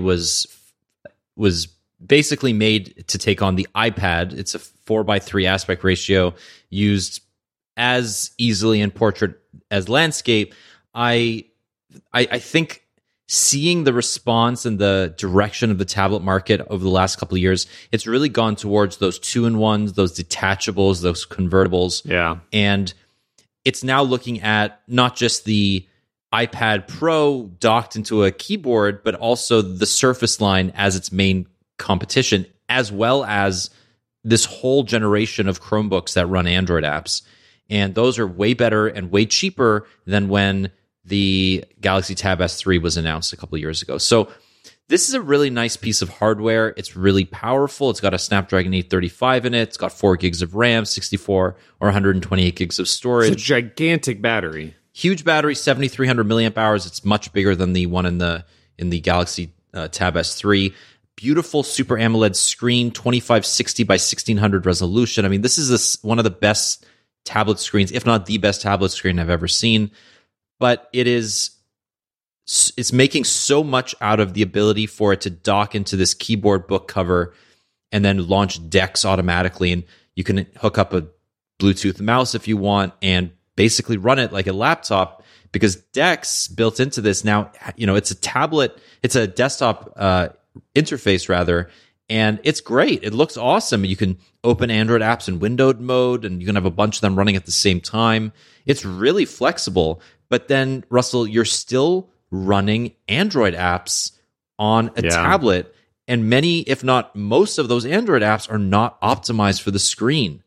was basically made to take on the iPad, it's a 4:3 aspect ratio, used as easily in portrait as landscape. I think seeing the response and the direction of the tablet market over the last couple of years, it's really gone towards those 2-in-1s, those detachables, those convertibles. Yeah. And it's now looking at not just the iPad Pro docked into a keyboard, but also the Surface line as its main competition, as well as this whole generation of Chromebooks that run Android apps. And those are way better and way cheaper than when the Galaxy Tab S3 was announced a couple of years ago. So this is a really nice piece of hardware. It's really powerful. It's got a Snapdragon 835 in it. It's got 4 gigs of RAM, 64 or 128 gigs of storage. It's a gigantic battery. Huge battery, 7,300 milliamp hours. It's much bigger than the one in the Galaxy Tab S3. Beautiful Super AMOLED screen, 2560 by 1600 resolution. I mean, this is one of the best tablet screens, if not the best tablet screen I've ever seen. But it's making so much out of the ability for it to dock into this keyboard book cover and then launch DeX automatically. And you can hook up a Bluetooth mouse if you want and basically run it like a laptop, because DeX built into this now, it's a tablet, it's a desktop interface rather, and it's great. It looks awesome. You can open Android apps in windowed mode, and you can have a bunch of them running at the same time. It's really flexible. But then, Russell, you're still running Android apps on a tablet, and many, if not most of those Android apps are not optimized for the screen.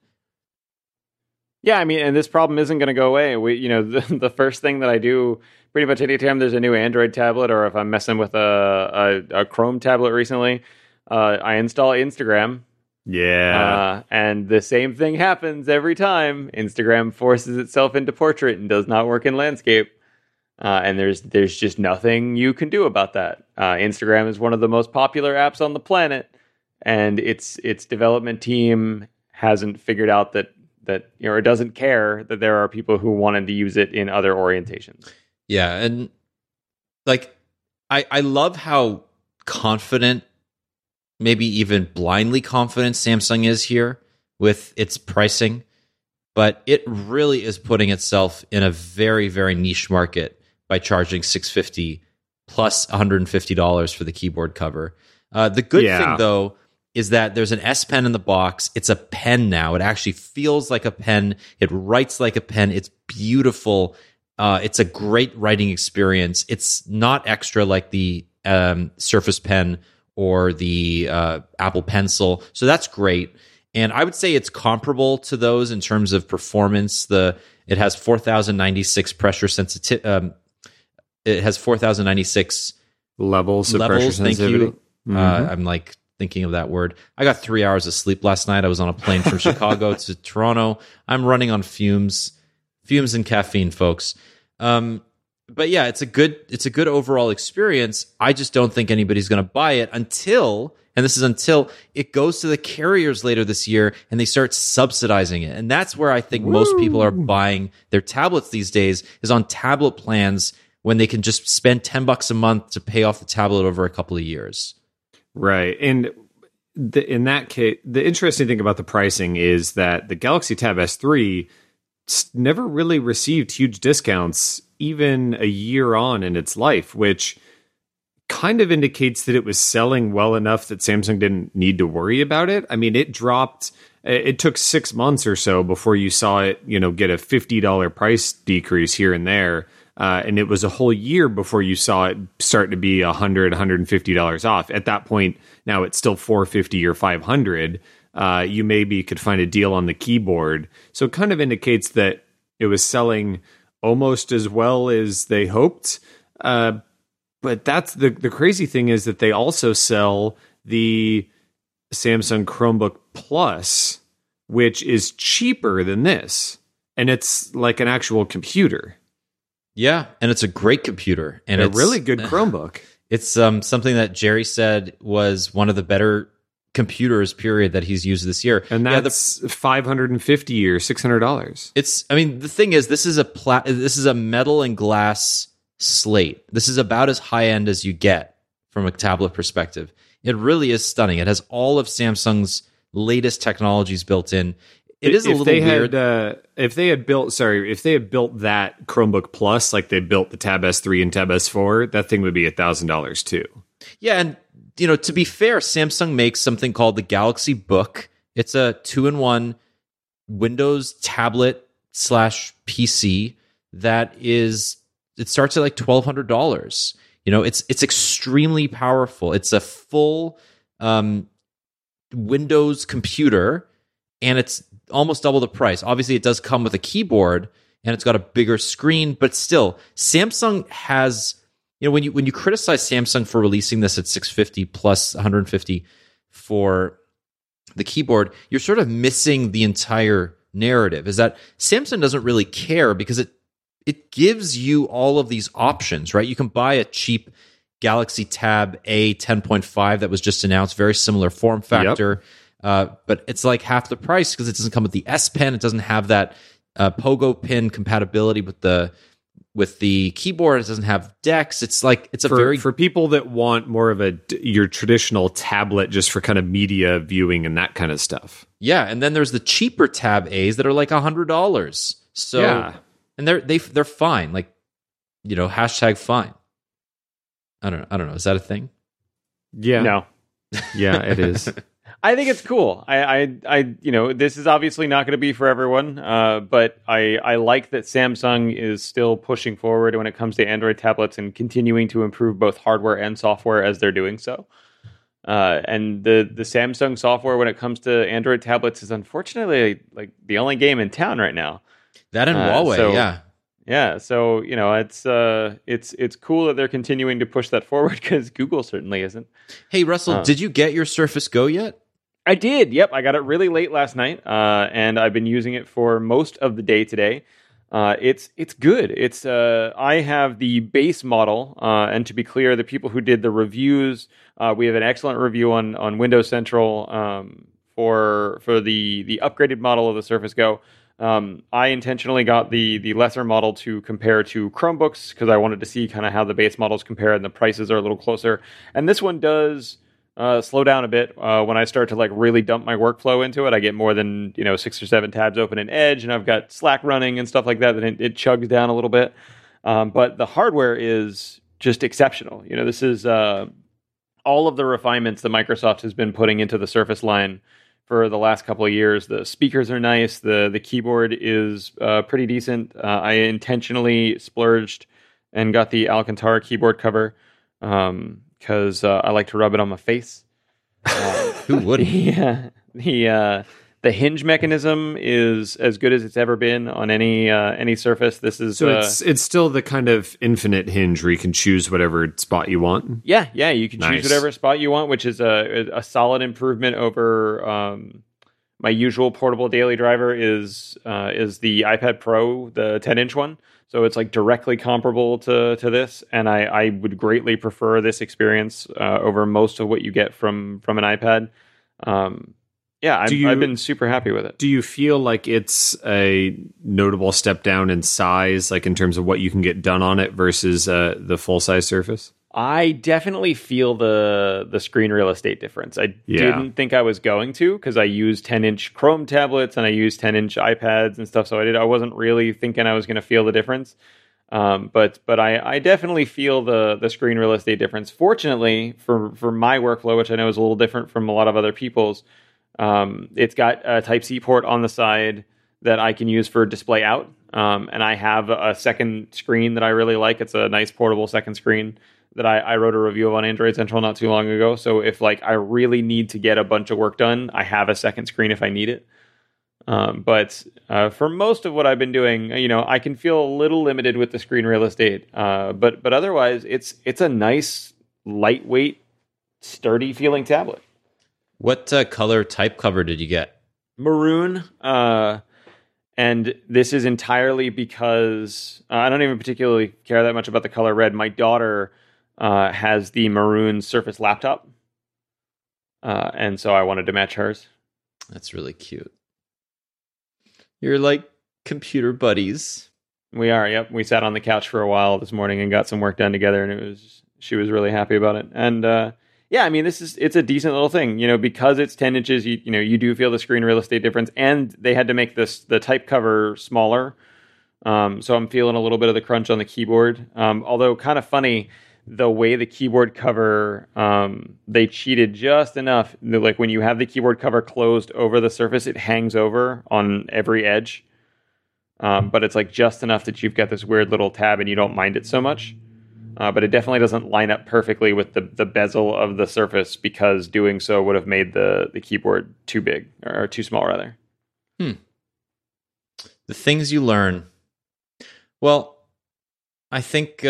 Yeah, I mean, and this problem isn't going to go away. The first thing that I do pretty much anytime there's a new Android tablet, or if I'm messing with a Chrome tablet recently, I install Instagram. Yeah. And the same thing happens every time. Instagram forces itself into portrait and does not work in landscape. And there's just nothing you can do about that. Instagram is one of the most popular apps on the planet, and its development team hasn't figured out that or doesn't care that there are people who wanted to use it in other orientations. Yeah, and like I love how confident, maybe even blindly confident Samsung is here with its pricing, but it really is putting itself in a very, very niche market by charging $650 plus $150 for the keyboard cover. The good thing, though, is that there's an S Pen in the box. It's a pen now. It actually feels like a pen. It writes like a pen. It's beautiful. It's a great writing experience. It's not extra like the Surface Pen or the Apple Pencil. So that's great. And I would say it's comparable to those in terms of performance. It has 4,096 pressure sensitivity. It has 4,096 levels of pressure sensitivity. Thank you. I'm like thinking of that word. I got 3 hours of sleep last night. I was on a plane from Chicago to Toronto. I'm running on fumes and caffeine, folks. But yeah, it's a good overall experience. I just don't think anybody's going to buy it until it goes to the carriers later this year and they start subsidizing it. And that's where I think most people are buying their tablets these days, is on tablet plans when they can just spend $10 a month to pay off the tablet over a couple of years. Right. And in that case, the interesting thing about the pricing is that the Galaxy Tab S3 never really received huge discounts even a year on in its life, which kind of indicates that it was selling well enough that Samsung didn't need to worry about it. I mean, it took 6 months or so before you saw it, get a $50 price decrease here and there. And it was a whole year before you saw it start to be $100, $150 off. At that point, now it's still $450 or $500. You maybe could find a deal on the keyboard. So it kind of indicates that it was selling almost as well as they hoped. But that's the crazy thing, is that they also sell the Samsung Chromebook Plus, which is cheaper than this. And it's like an actual computer. Yeah, and it's a great computer. And it's a really good Chromebook. It's something that Jerry said was one of the better computers, period, that he's used this year. And that's $550 or $600. The thing is, this is a metal and glass slate. This is about as high end as you get from a tablet perspective. It really is stunning. It has all of Samsung's latest technologies built in. It is a little weird. If they had built that Chromebook Plus like they built the Tab S3 and Tab S4, that thing would be $1,000 too. Yeah, and to be fair, Samsung makes something called the Galaxy Book. It's a 2-in-1 Windows tablet / PC that it starts at like $1,200. It's extremely powerful. It's a full Windows computer, and it's almost double the price. Obviously, it does come with a keyboard, and it's got a bigger screen, but still, Samsung has, when you criticize Samsung for releasing this at $650 plus $150 for the keyboard, you're sort of missing the entire narrative. Is that Samsung doesn't really care, because it gives you all of these options, right? You can buy a cheap Galaxy Tab A 10.5 that was just announced, very similar form factor. Yep. But it's like half the price because it doesn't come with the S Pen. It doesn't have that Pogo Pin compatibility with the keyboard. It doesn't have DeX. It's for people that want more of your traditional tablet just for kind of media viewing and that kind of stuff. Yeah, and then there's the cheaper Tab A's that are like $100. So yeah. And they're fine. like, hashtag fine. I don't know. Is that a thing? Yeah. No. Yeah, it is. I think it's cool. I this is obviously not going to be for everyone, but I like that Samsung is still pushing forward when it comes to Android tablets and continuing to improve both hardware and software as they're doing so. And the Samsung software when it comes to Android tablets is unfortunately like the only game in town right now. That and Huawei, yeah. Yeah, so it's cool that they're continuing to push that forward, because Google certainly isn't. Hey, Russell, did you get your Surface Go yet? I did. Yep, I got it really late last night, and I've been using it for most of the day today. It's good. I have the base model, and to be clear, the people who did the reviews, we have an excellent review on Windows Central for the upgraded model of the Surface Go. I intentionally got the lesser model to compare to Chromebooks because I wanted to see kind of how the base models compare, and the prices are a little closer. And this one does slow down a bit when I start to like really dump my workflow into it. I get more than 6 or 7 tabs open in Edge, and I've got Slack running and stuff like that. Then it chugs down a little bit. But the hardware is just exceptional. This is all of the refinements that Microsoft has been putting into the Surface line for the last couple of years. The speakers are nice. The keyboard is pretty decent. I intentionally splurged and got the Alcantara keyboard cover because I like to rub it on my face. Who wouldn't? Yeah. The hinge mechanism is as good as it's ever been on any Surface. This is it's still the kind of infinite hinge where you can choose whatever spot you want. Yeah, you can choose whatever spot you want, which is a solid improvement over My usual portable daily driver is the iPad Pro, the 10-inch one. So it's like directly comparable to this, and I would greatly prefer this experience over most of what you get from an iPad. I've been super happy with it. Do you feel like it's a notable step down in size, like in terms of what you can get done on it versus the full-size Surface? I definitely feel the screen real estate difference. I didn't think I was going to, because I use 10-inch Chrome tablets and I use 10-inch iPads and stuff. So I wasn't really thinking I was going to feel the difference. But I definitely feel the screen real estate difference. Fortunately, for my workflow, which I know is a little different from a lot of other people's, it's got a Type-C port on the side that I can use for display out. And I have a second screen that I really like. It's a nice portable second screen that I wrote a review of on Android Central not too long ago. So if like I really need to get a bunch of work done, I have a second screen if I need it. But for most of what I've been doing, I can feel a little limited with the screen real estate. But otherwise, it's a nice, lightweight, sturdy feeling tablet. What color type cover did you get? Maroon. And this is entirely because I don't even particularly care that much about the color red. My daughter has the maroon Surface laptop. And so I wanted to match hers. That's really cute. You're like computer buddies. We are, yep. We sat on the couch for a while this morning and got some work done together, and she was really happy about it. And it's a decent little thing, because it's 10 inches, you do feel the screen real estate difference, and they had to make the type cover smaller. So I'm feeling a little bit of the crunch on the keyboard. Although kind of funny, the way the keyboard cover, they cheated just enough. Like when you have the keyboard cover closed over the Surface, it hangs over on every edge. But it's like just enough that you've got this weird little tab and you don't mind it so much. But it definitely doesn't line up perfectly with the bezel of the Surface, because doing so would have made the keyboard too big, or too small rather. The things you learn. Well, I think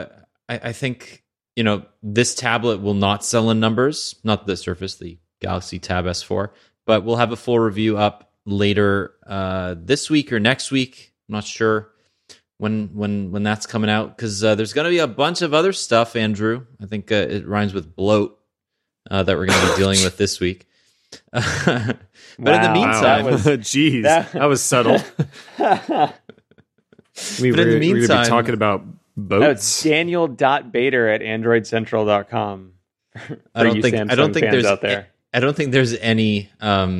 this tablet will not sell in numbers. Not the Surface, the Galaxy Tab S4, but we'll have a full review up later this week or next week. I'm not sure when that's coming out, because there's going to be a bunch of other stuff, Andrew. I think it rhymes with bloat that we're going to be dealing with this week. But in the meantime, that was subtle. We're going to be talking about boats. That was Daniel.Bader@AndroidCentral.com. I don't think there's any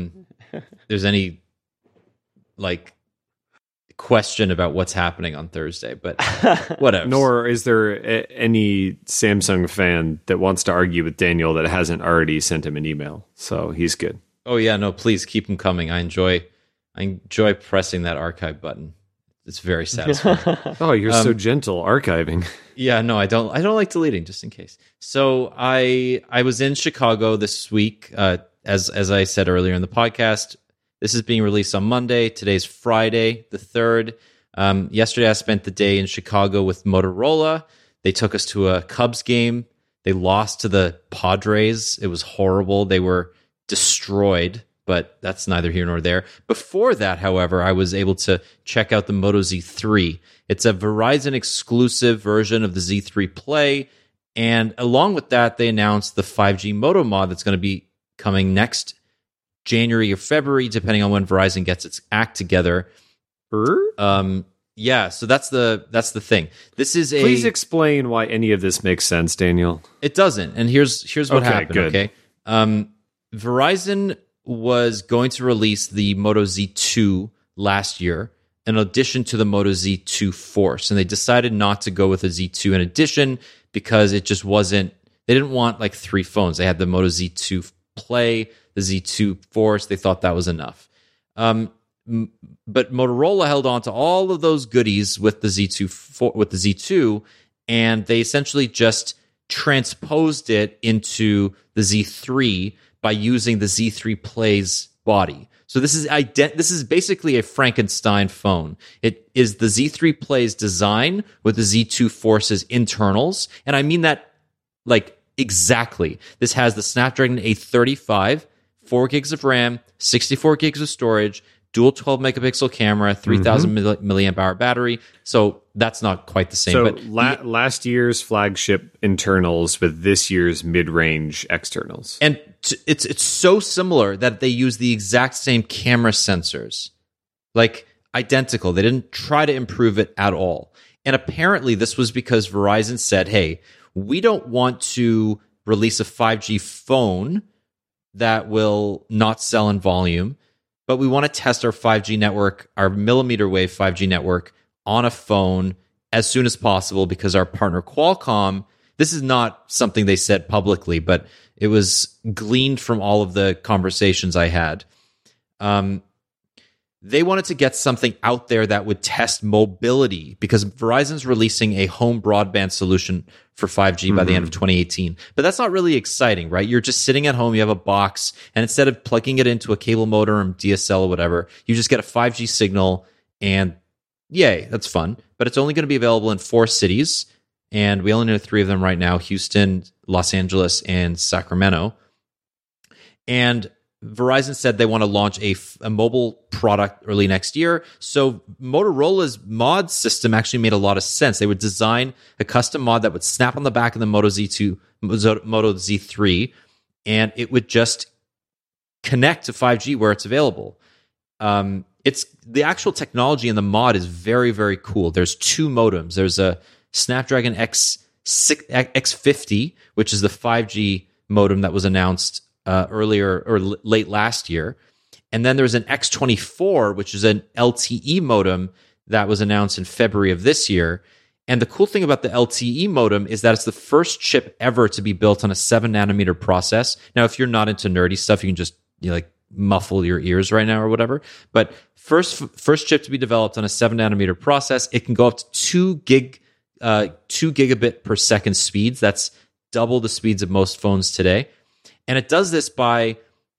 like question about what's happening on Thursday, but whatever. Nor is there any Samsung fan that wants to argue with Daniel that hasn't already sent him an email, so he's good. Oh yeah, no, please keep them coming. I enjoy pressing that archive button. It's very satisfying. Oh, you're so gentle archiving. Yeah, no, I don't like deleting, just in case. So I was in Chicago this week, as I said earlier in the podcast. This is being released on Monday. Today's Friday, the 3rd. Yesterday, I spent the day in Chicago with Motorola. They took us to a Cubs game. They lost to the Padres. It was horrible. They were destroyed, but that's neither here nor there. Before that, however, I was able to check out the Moto Z3. It's a Verizon exclusive version of the Z3 Play. And along with that, they announced the 5G Moto Mod that's going to be coming next January or February, depending on when Verizon gets its act together. Yeah, so that's the thing. This is Please explain why any of this makes sense, Daniel. It doesn't, and here's what happened. Good. Okay, Verizon was going to release the Moto Z2 last year, in addition to the Moto Z2 Force, and they decided not to go with a Z2 in addition because it just wasn't. They didn't want like 3 phones. They had the Moto Z2 Play, the Z2 Force. They thought that was enough. But Motorola held on to all of those goodies with the Z2, and they essentially just transposed it into the Z3 by using the Z3 Play's body. So this is basically a Frankenstein phone. It is the Z3 Play's design with the Z2 Force's internals, and I mean that like exactly. This has the Snapdragon 835, 4 gigs of RAM, 64 gigs of storage, dual 12 megapixel camera, 3,000 milliamp hour battery. So that's not quite the same. So but last year's flagship internals with this year's mid-range externals. And it's so similar that they use the exact same camera sensors. Like identical. They didn't try to improve it at all. And apparently this was because Verizon said, hey, we don't want to release a 5G phone that will not sell in volume, but we want to test our 5G network, our millimeter wave 5G network on a phone as soon as possible because our partner Qualcomm, this is not something they said publicly, but it was gleaned from all of the conversations I had. They wanted to get something out there that would test mobility because Verizon's releasing a home broadband solution for 5G by the end of 2018. But that's not really exciting, right? You're just sitting at home, you have a box, and instead of plugging it into a cable modem, DSL or whatever, you just get a 5G signal, and yay, that's fun. But it's only going to be available in 4 cities, and we only know 3 of them right now: Houston, Los Angeles, and Sacramento. And Verizon said they want to launch a mobile product early next year. So Motorola's mod system actually made a lot of sense. They would design a custom mod that would snap on the back of the Moto Z3, and it would just connect to 5G where it's available. It's the actual technology in the mod is very, very cool. There's 2 modems. There's a Snapdragon X50, which is the 5G modem that was announced earlier or late last year. And then there's an X24, which is an LTE modem that was announced in February of this year. And the cool thing about the LTE modem is that it's the first chip ever to be built on a 7-nanometer process. Now, if you're not into nerdy stuff, you can just muffle your ears right now or whatever. But first chip to be developed on a 7-nanometer process. It can go up to 2 gigabit per second speeds. That's double the speeds of most phones today. And it does this by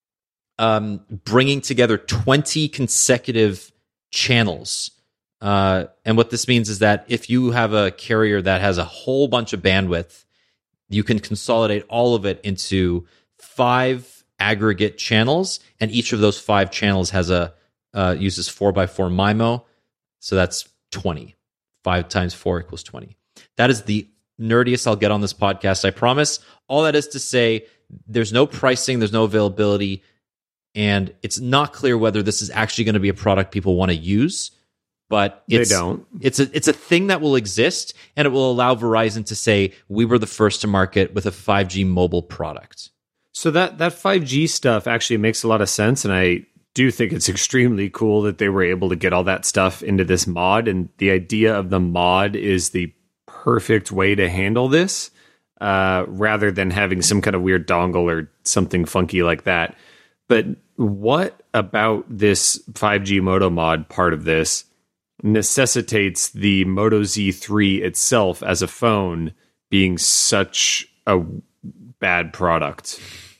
bringing together 20 consecutive channels. And what this means is that if you have a carrier that has a whole bunch of bandwidth, you can consolidate all of it into 5 aggregate channels, and each of those 5 channels has uses 4x4 MIMO, so that's 20. 5 times 4 equals 20. That is the nerdiest I'll get on this podcast, I promise. All that is to say, there's no pricing, there's no availability, and it's not clear whether this is actually going to be a product people want to use. But they don't. It's a thing that will exist, and it will allow Verizon to say we were the first to market with a 5G mobile product. So that 5G stuff actually makes a lot of sense, and I do think it's extremely cool that they were able to get all that stuff into this mod. And the idea of the mod is the perfect way to handle this. Rather than having some kind of weird dongle or something funky like that. But what about this 5G Moto mod part of this necessitates the Moto Z3 itself as a phone being such a bad product?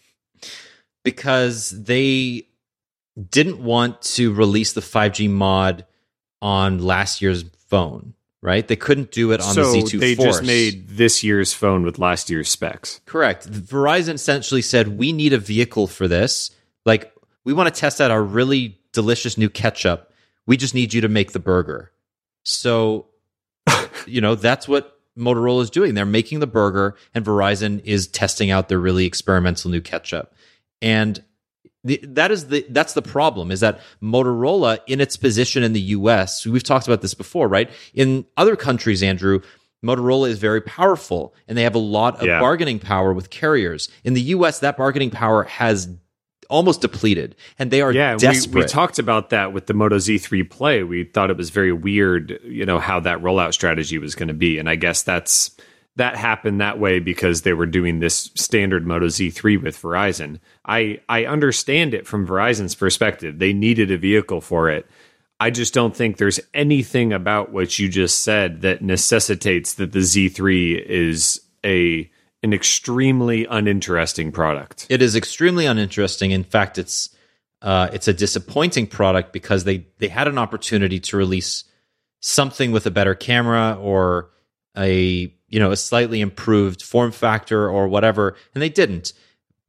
Because they didn't want to release the 5G mod on last year's phone. Right? They couldn't do it on the Z2 So they Force. just made this year's phone with last year's specs. Correct. Verizon essentially said, we need a vehicle for this. Like, we want to test out our really delicious new ketchup. We just need you to make the burger. So, that's what Motorola is doing. They're making the burger, and Verizon is testing out their really experimental new ketchup. And that's the problem, is that Motorola, in its position in the US, we've talked about this before, right? In other countries, Andrew, Motorola is very powerful, and they have a lot of bargaining power with carriers. In the US, that bargaining power has almost depleted, and they are desperate. We talked about that with the Moto Z3 Play. We thought it was very weird, how that rollout strategy was going to be, and I guess that happened that way because they were doing this standard Moto Z3 with Verizon. I understand it from Verizon's perspective. They needed a vehicle for it. I just don't think there's anything about what you just said that necessitates that the Z3 is an extremely uninteresting product. It is extremely uninteresting. In fact, it's a disappointing product because they had an opportunity to release something with a better camera or a slightly improved form factor or whatever, and they didn't.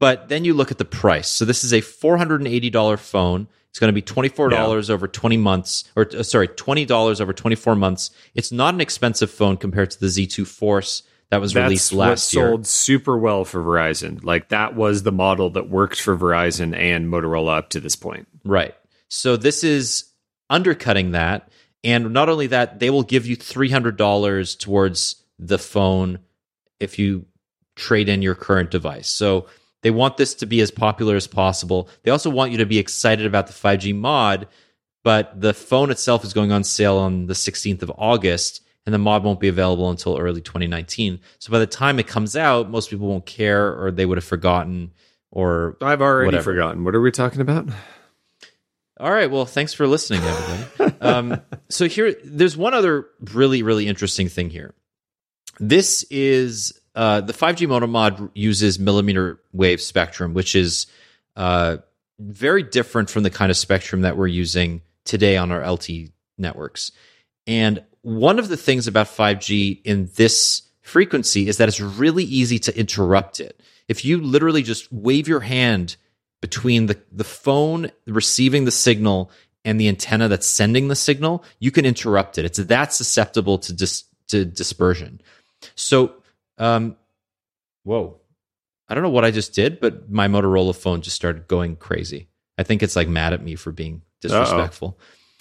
But then you look at the price. So this is a $480 phone. It's going to be $24 over 20 months, or sorry, $20 over 24 months. It's not an expensive phone compared to the Z2 Force that was released last year. Sold super well for Verizon. Like that was the model that worked for Verizon and Motorola up to this point. Right. So this is undercutting that. And not only that, they will give you $300 towards the phone if you trade in your current device. So they want this to be as popular as possible. They also want you to be excited about the 5G mod, but the phone itself is going on sale on the 16th of August, and the mod won't be available until early 2019. So by the time it comes out, most people won't care, or they would have forgotten, or I've already forgotten. What are we talking about? All right. Well, thanks for listening, everybody. So there's one other really, really interesting thing here. This is the 5G modem mod uses millimeter wave spectrum, which is very different from the kind of spectrum that we're using today on our LTE networks. And one of the things about 5G in this frequency is that it's really easy to interrupt it. If you literally just wave your hand between the phone receiving the signal and the antenna that's sending the signal, you can interrupt it. It's that susceptible to dispersion. So, whoa, I don't know what I just did, but my Motorola phone just started going crazy. I think it's like mad at me for being disrespectful.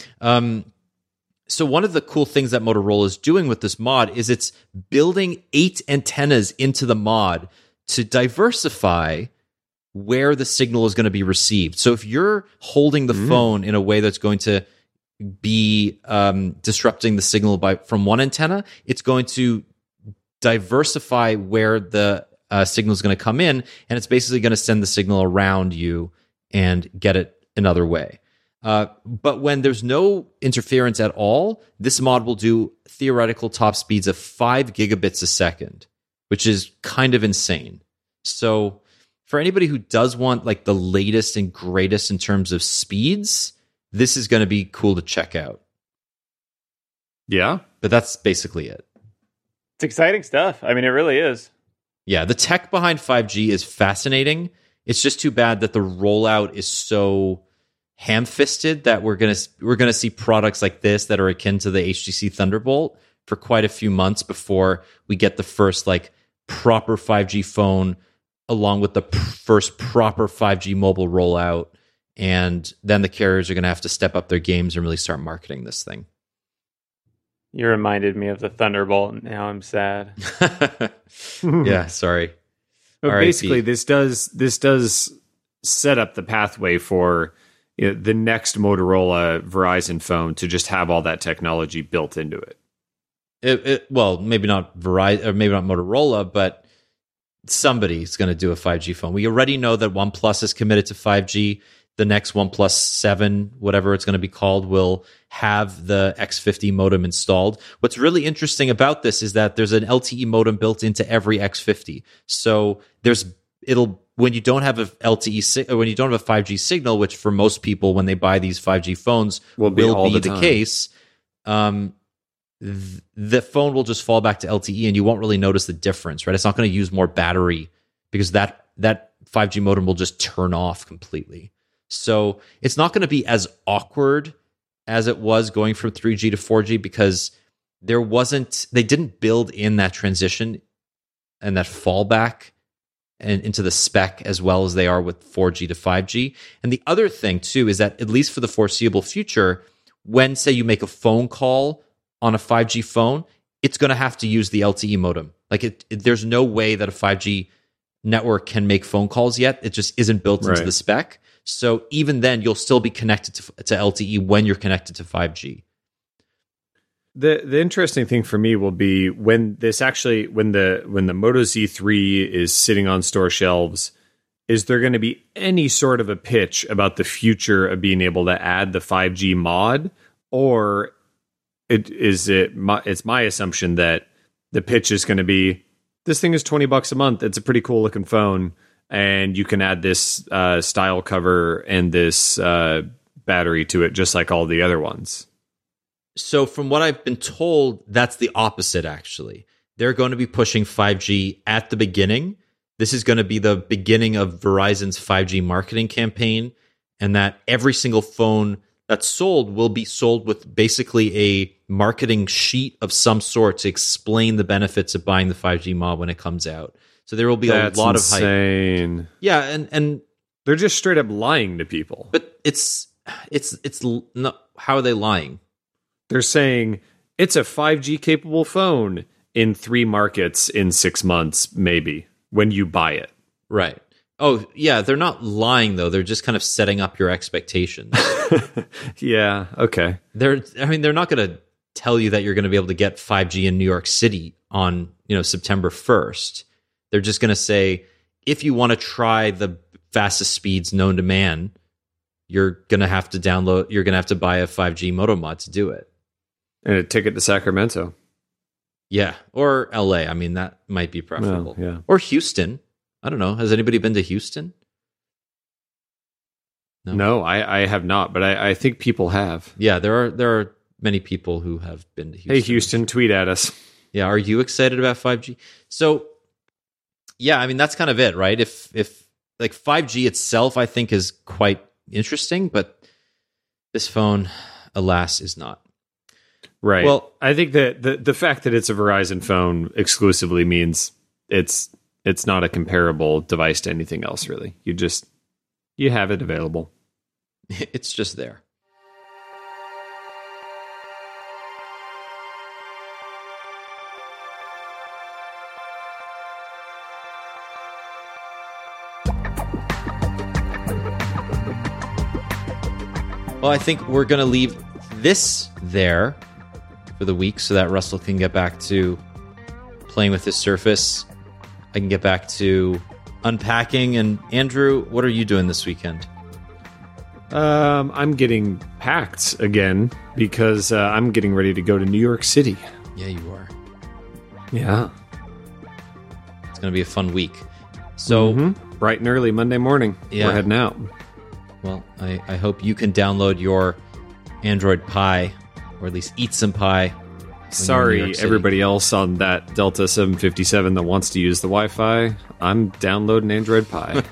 So one of the cool things that Motorola is doing with this mod is it's building 8 antennas into the mod to diversify where the signal is going to be received. So if you're holding the phone in a way that's going to be disrupting the signal from one antenna, it's going to diversify where the signal is going to come in, and it's basically going to send the signal around you and get it another way. But when there's no interference at all, this mod will do theoretical top speeds of 5 gigabits a second, which is kind of insane. So for anybody who does want like the latest and greatest in terms of speeds, this is going to be cool to check out. Yeah. But that's basically it. It's exciting stuff. I mean, it really is. Yeah, the tech behind 5G is fascinating. It's just too bad that the rollout is so ham-fisted that we're gonna see products like this that are akin to the HTC Thunderbolt for quite a few months before we get the first like proper 5G phone along with the first proper 5G mobile rollout, and then the carriers are going to have to step up their games and really start marketing this thing. You reminded me of the Thunderbolt, and now I'm sad. Yeah, sorry. But basically, this does set up the pathway for the next Motorola Verizon phone to just have all that technology built into it. Well, maybe not Verizon, or maybe not Motorola, but somebody's going to do a 5G phone. We already know that OnePlus is committed to 5G. The next OnePlus 7, whatever it's going to be called, will have the X50 modem installed. What's really interesting about this is that there's an LTE modem built into every X50. So when you don't have a when you don't have a 5G signal, which for most people when they buy these 5G phones will be the case, the phone will just fall back to LTE and you won't really notice the difference, right? It's not going to use more battery because that 5G modem will just turn off completely. So it's not going to be as awkward as it was going from 3G to 4G because they didn't build in that transition and that fallback and into the spec as well as they are with 4G to 5G. And the other thing too is that at least for the foreseeable future, when say you make a phone call on a 5G phone, it's going to have to use the LTE modem. Like there's no way that a 5G network can make phone calls yet. It just isn't built into the spec. So even then, you'll still be connected to LTE when you're connected to 5G. The interesting thing for me will be when the Moto Z3 is sitting on store shelves, is there going to be any sort of a pitch about the future of being able to add the 5G mod, or it's my assumption that the pitch is going to be, this thing is $20 a month. It's a pretty cool looking phone. And you can add this style cover and this battery to it, just like all the other ones. So from what I've been told, that's the opposite, actually. They're going to be pushing 5G at the beginning. this is going to be the beginning of Verizon's 5G marketing campaign, and that every single phone that's sold will be sold with basically a marketing sheet of some sort to explain the benefits of buying the 5G mod when it comes out. So there will be a lot of hype. Yeah, and they're just straight up lying to people. But it's not, how are they lying? They're saying it's a 5G capable phone in 3 markets in 6 months, maybe, when you buy it. Right. Oh, yeah, they're not lying, though. They're just kind of setting up your expectations. Yeah, okay. They're not going to tell you that you're going to be able to get 5G in New York City on, September 1st. They're just going to say, if you want to try the fastest speeds known to man, you're going to have to buy a 5G Moto mod to do it. And a ticket to Sacramento. Yeah, or LA. I mean, that might be preferable. Well, yeah. Or Houston. I don't know. Has anybody been to Houston? No, I have not, but I think people have. Yeah, there are many people who have been to Houston. Hey, Houston, tweet at us. Yeah, are you excited about 5G? So, yeah, I mean, that's kind of it, right? If like 5G itself, I think, is quite interesting, but this phone, alas, is not. Right. Well, I think that the fact that it's a Verizon phone exclusively means it's not a comparable device to anything else, really. You have it available. It's just there. Well, I think we're going to leave this there for the week so that Russell can get back to playing with his Surface. I can get back to unpacking. And Andrew, what are you doing this weekend? I'm getting packed again because I'm getting ready to go to New York City. Yeah, you are. Yeah. It's going to be a fun week. So bright and early Monday morning, we're heading out. Well, I hope you can download your Android Pie, or at least eat some pie. Sorry, everybody else on that Delta 757 that wants to use the Wi-Fi. I'm downloading Android Pie.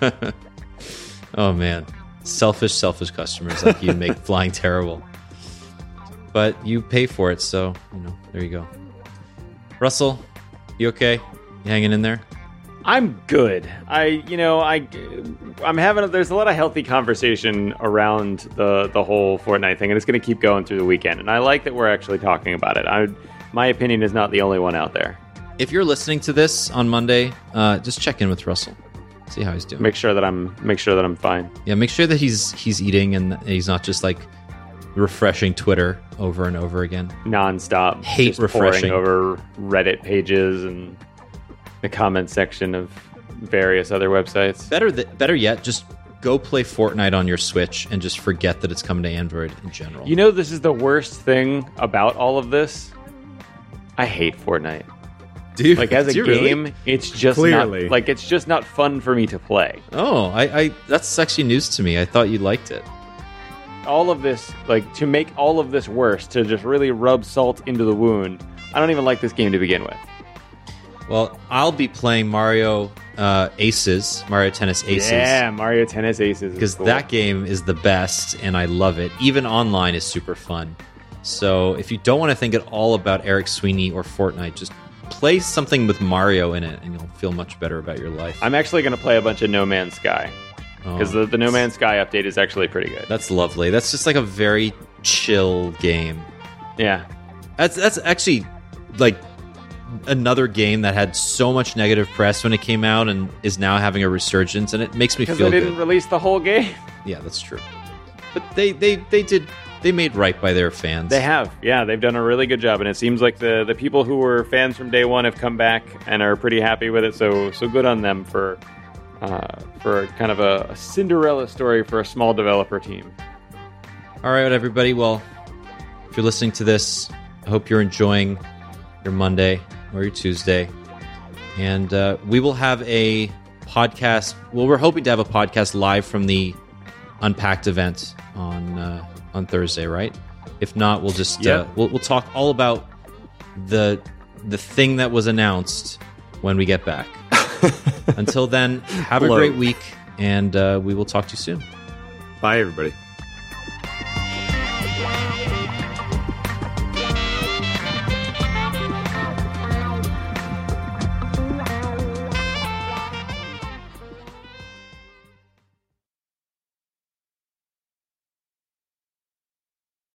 Oh, man. Selfish customers like you make flying terrible. But you pay for it, so, there you go. Russell, you okay? You hanging in there? I'm good. I'm having there's a lot of healthy conversation around the whole Fortnite thing, and it's going to keep going through the weekend. And I like that we're actually talking about it. My opinion is not the only one out there. If you're listening to this on Monday, just check in with Russell. See how he's doing. Make sure that I'm fine. Yeah, make sure that he's eating and he's not just like refreshing Twitter over and over again. Nonstop. Hate just refreshing pouring over Reddit pages and the comment section of various other websites. Better yet, just go play Fortnite on your Switch and just forget that it's coming to Android in general. This is the worst thing about all of this. I hate Fortnite. Dude, like as a game, really? it's just Clearly. it's just not fun for me to play. Oh, I that's actually news to me. I thought you liked it. All of this, to make all of this worse, to just really rub salt into the wound. I don't even like this game to begin with. Well, I'll be playing Mario Tennis Aces. Yeah, Mario Tennis Aces. Because cool. that game is the best, and I love it. Even online is super fun. So if you don't want to think at all about Eric Sweeney or Fortnite, just play something with Mario in it, and you'll feel much better about your life. I'm actually going to play a bunch of No Man's Sky. Because the No Man's Sky update is actually pretty good. That's lovely. That's just like a very chill game. Yeah. That's actually like another game that had so much negative press when it came out and is now having a resurgence, and it makes me feel good. Because they didn't release the whole game. Yeah, that's true. But they made right by their fans. They have. Yeah, they've done a really good job, and it seems like the people who were fans from day one have come back and are pretty happy with it. So good on them for kind of a Cinderella story for a small developer team. All right, everybody. Well, if you're listening to this, I hope you're enjoying your Monday or your Tuesday. And we will have a podcast. Well, we're hoping to have a podcast live from the Unpacked event on Thursday, right? If not, we'll just we'll talk all about the thing that was announced when we get back. Until then, have a Blow. great week, and we will talk to you soon. Bye, everybody.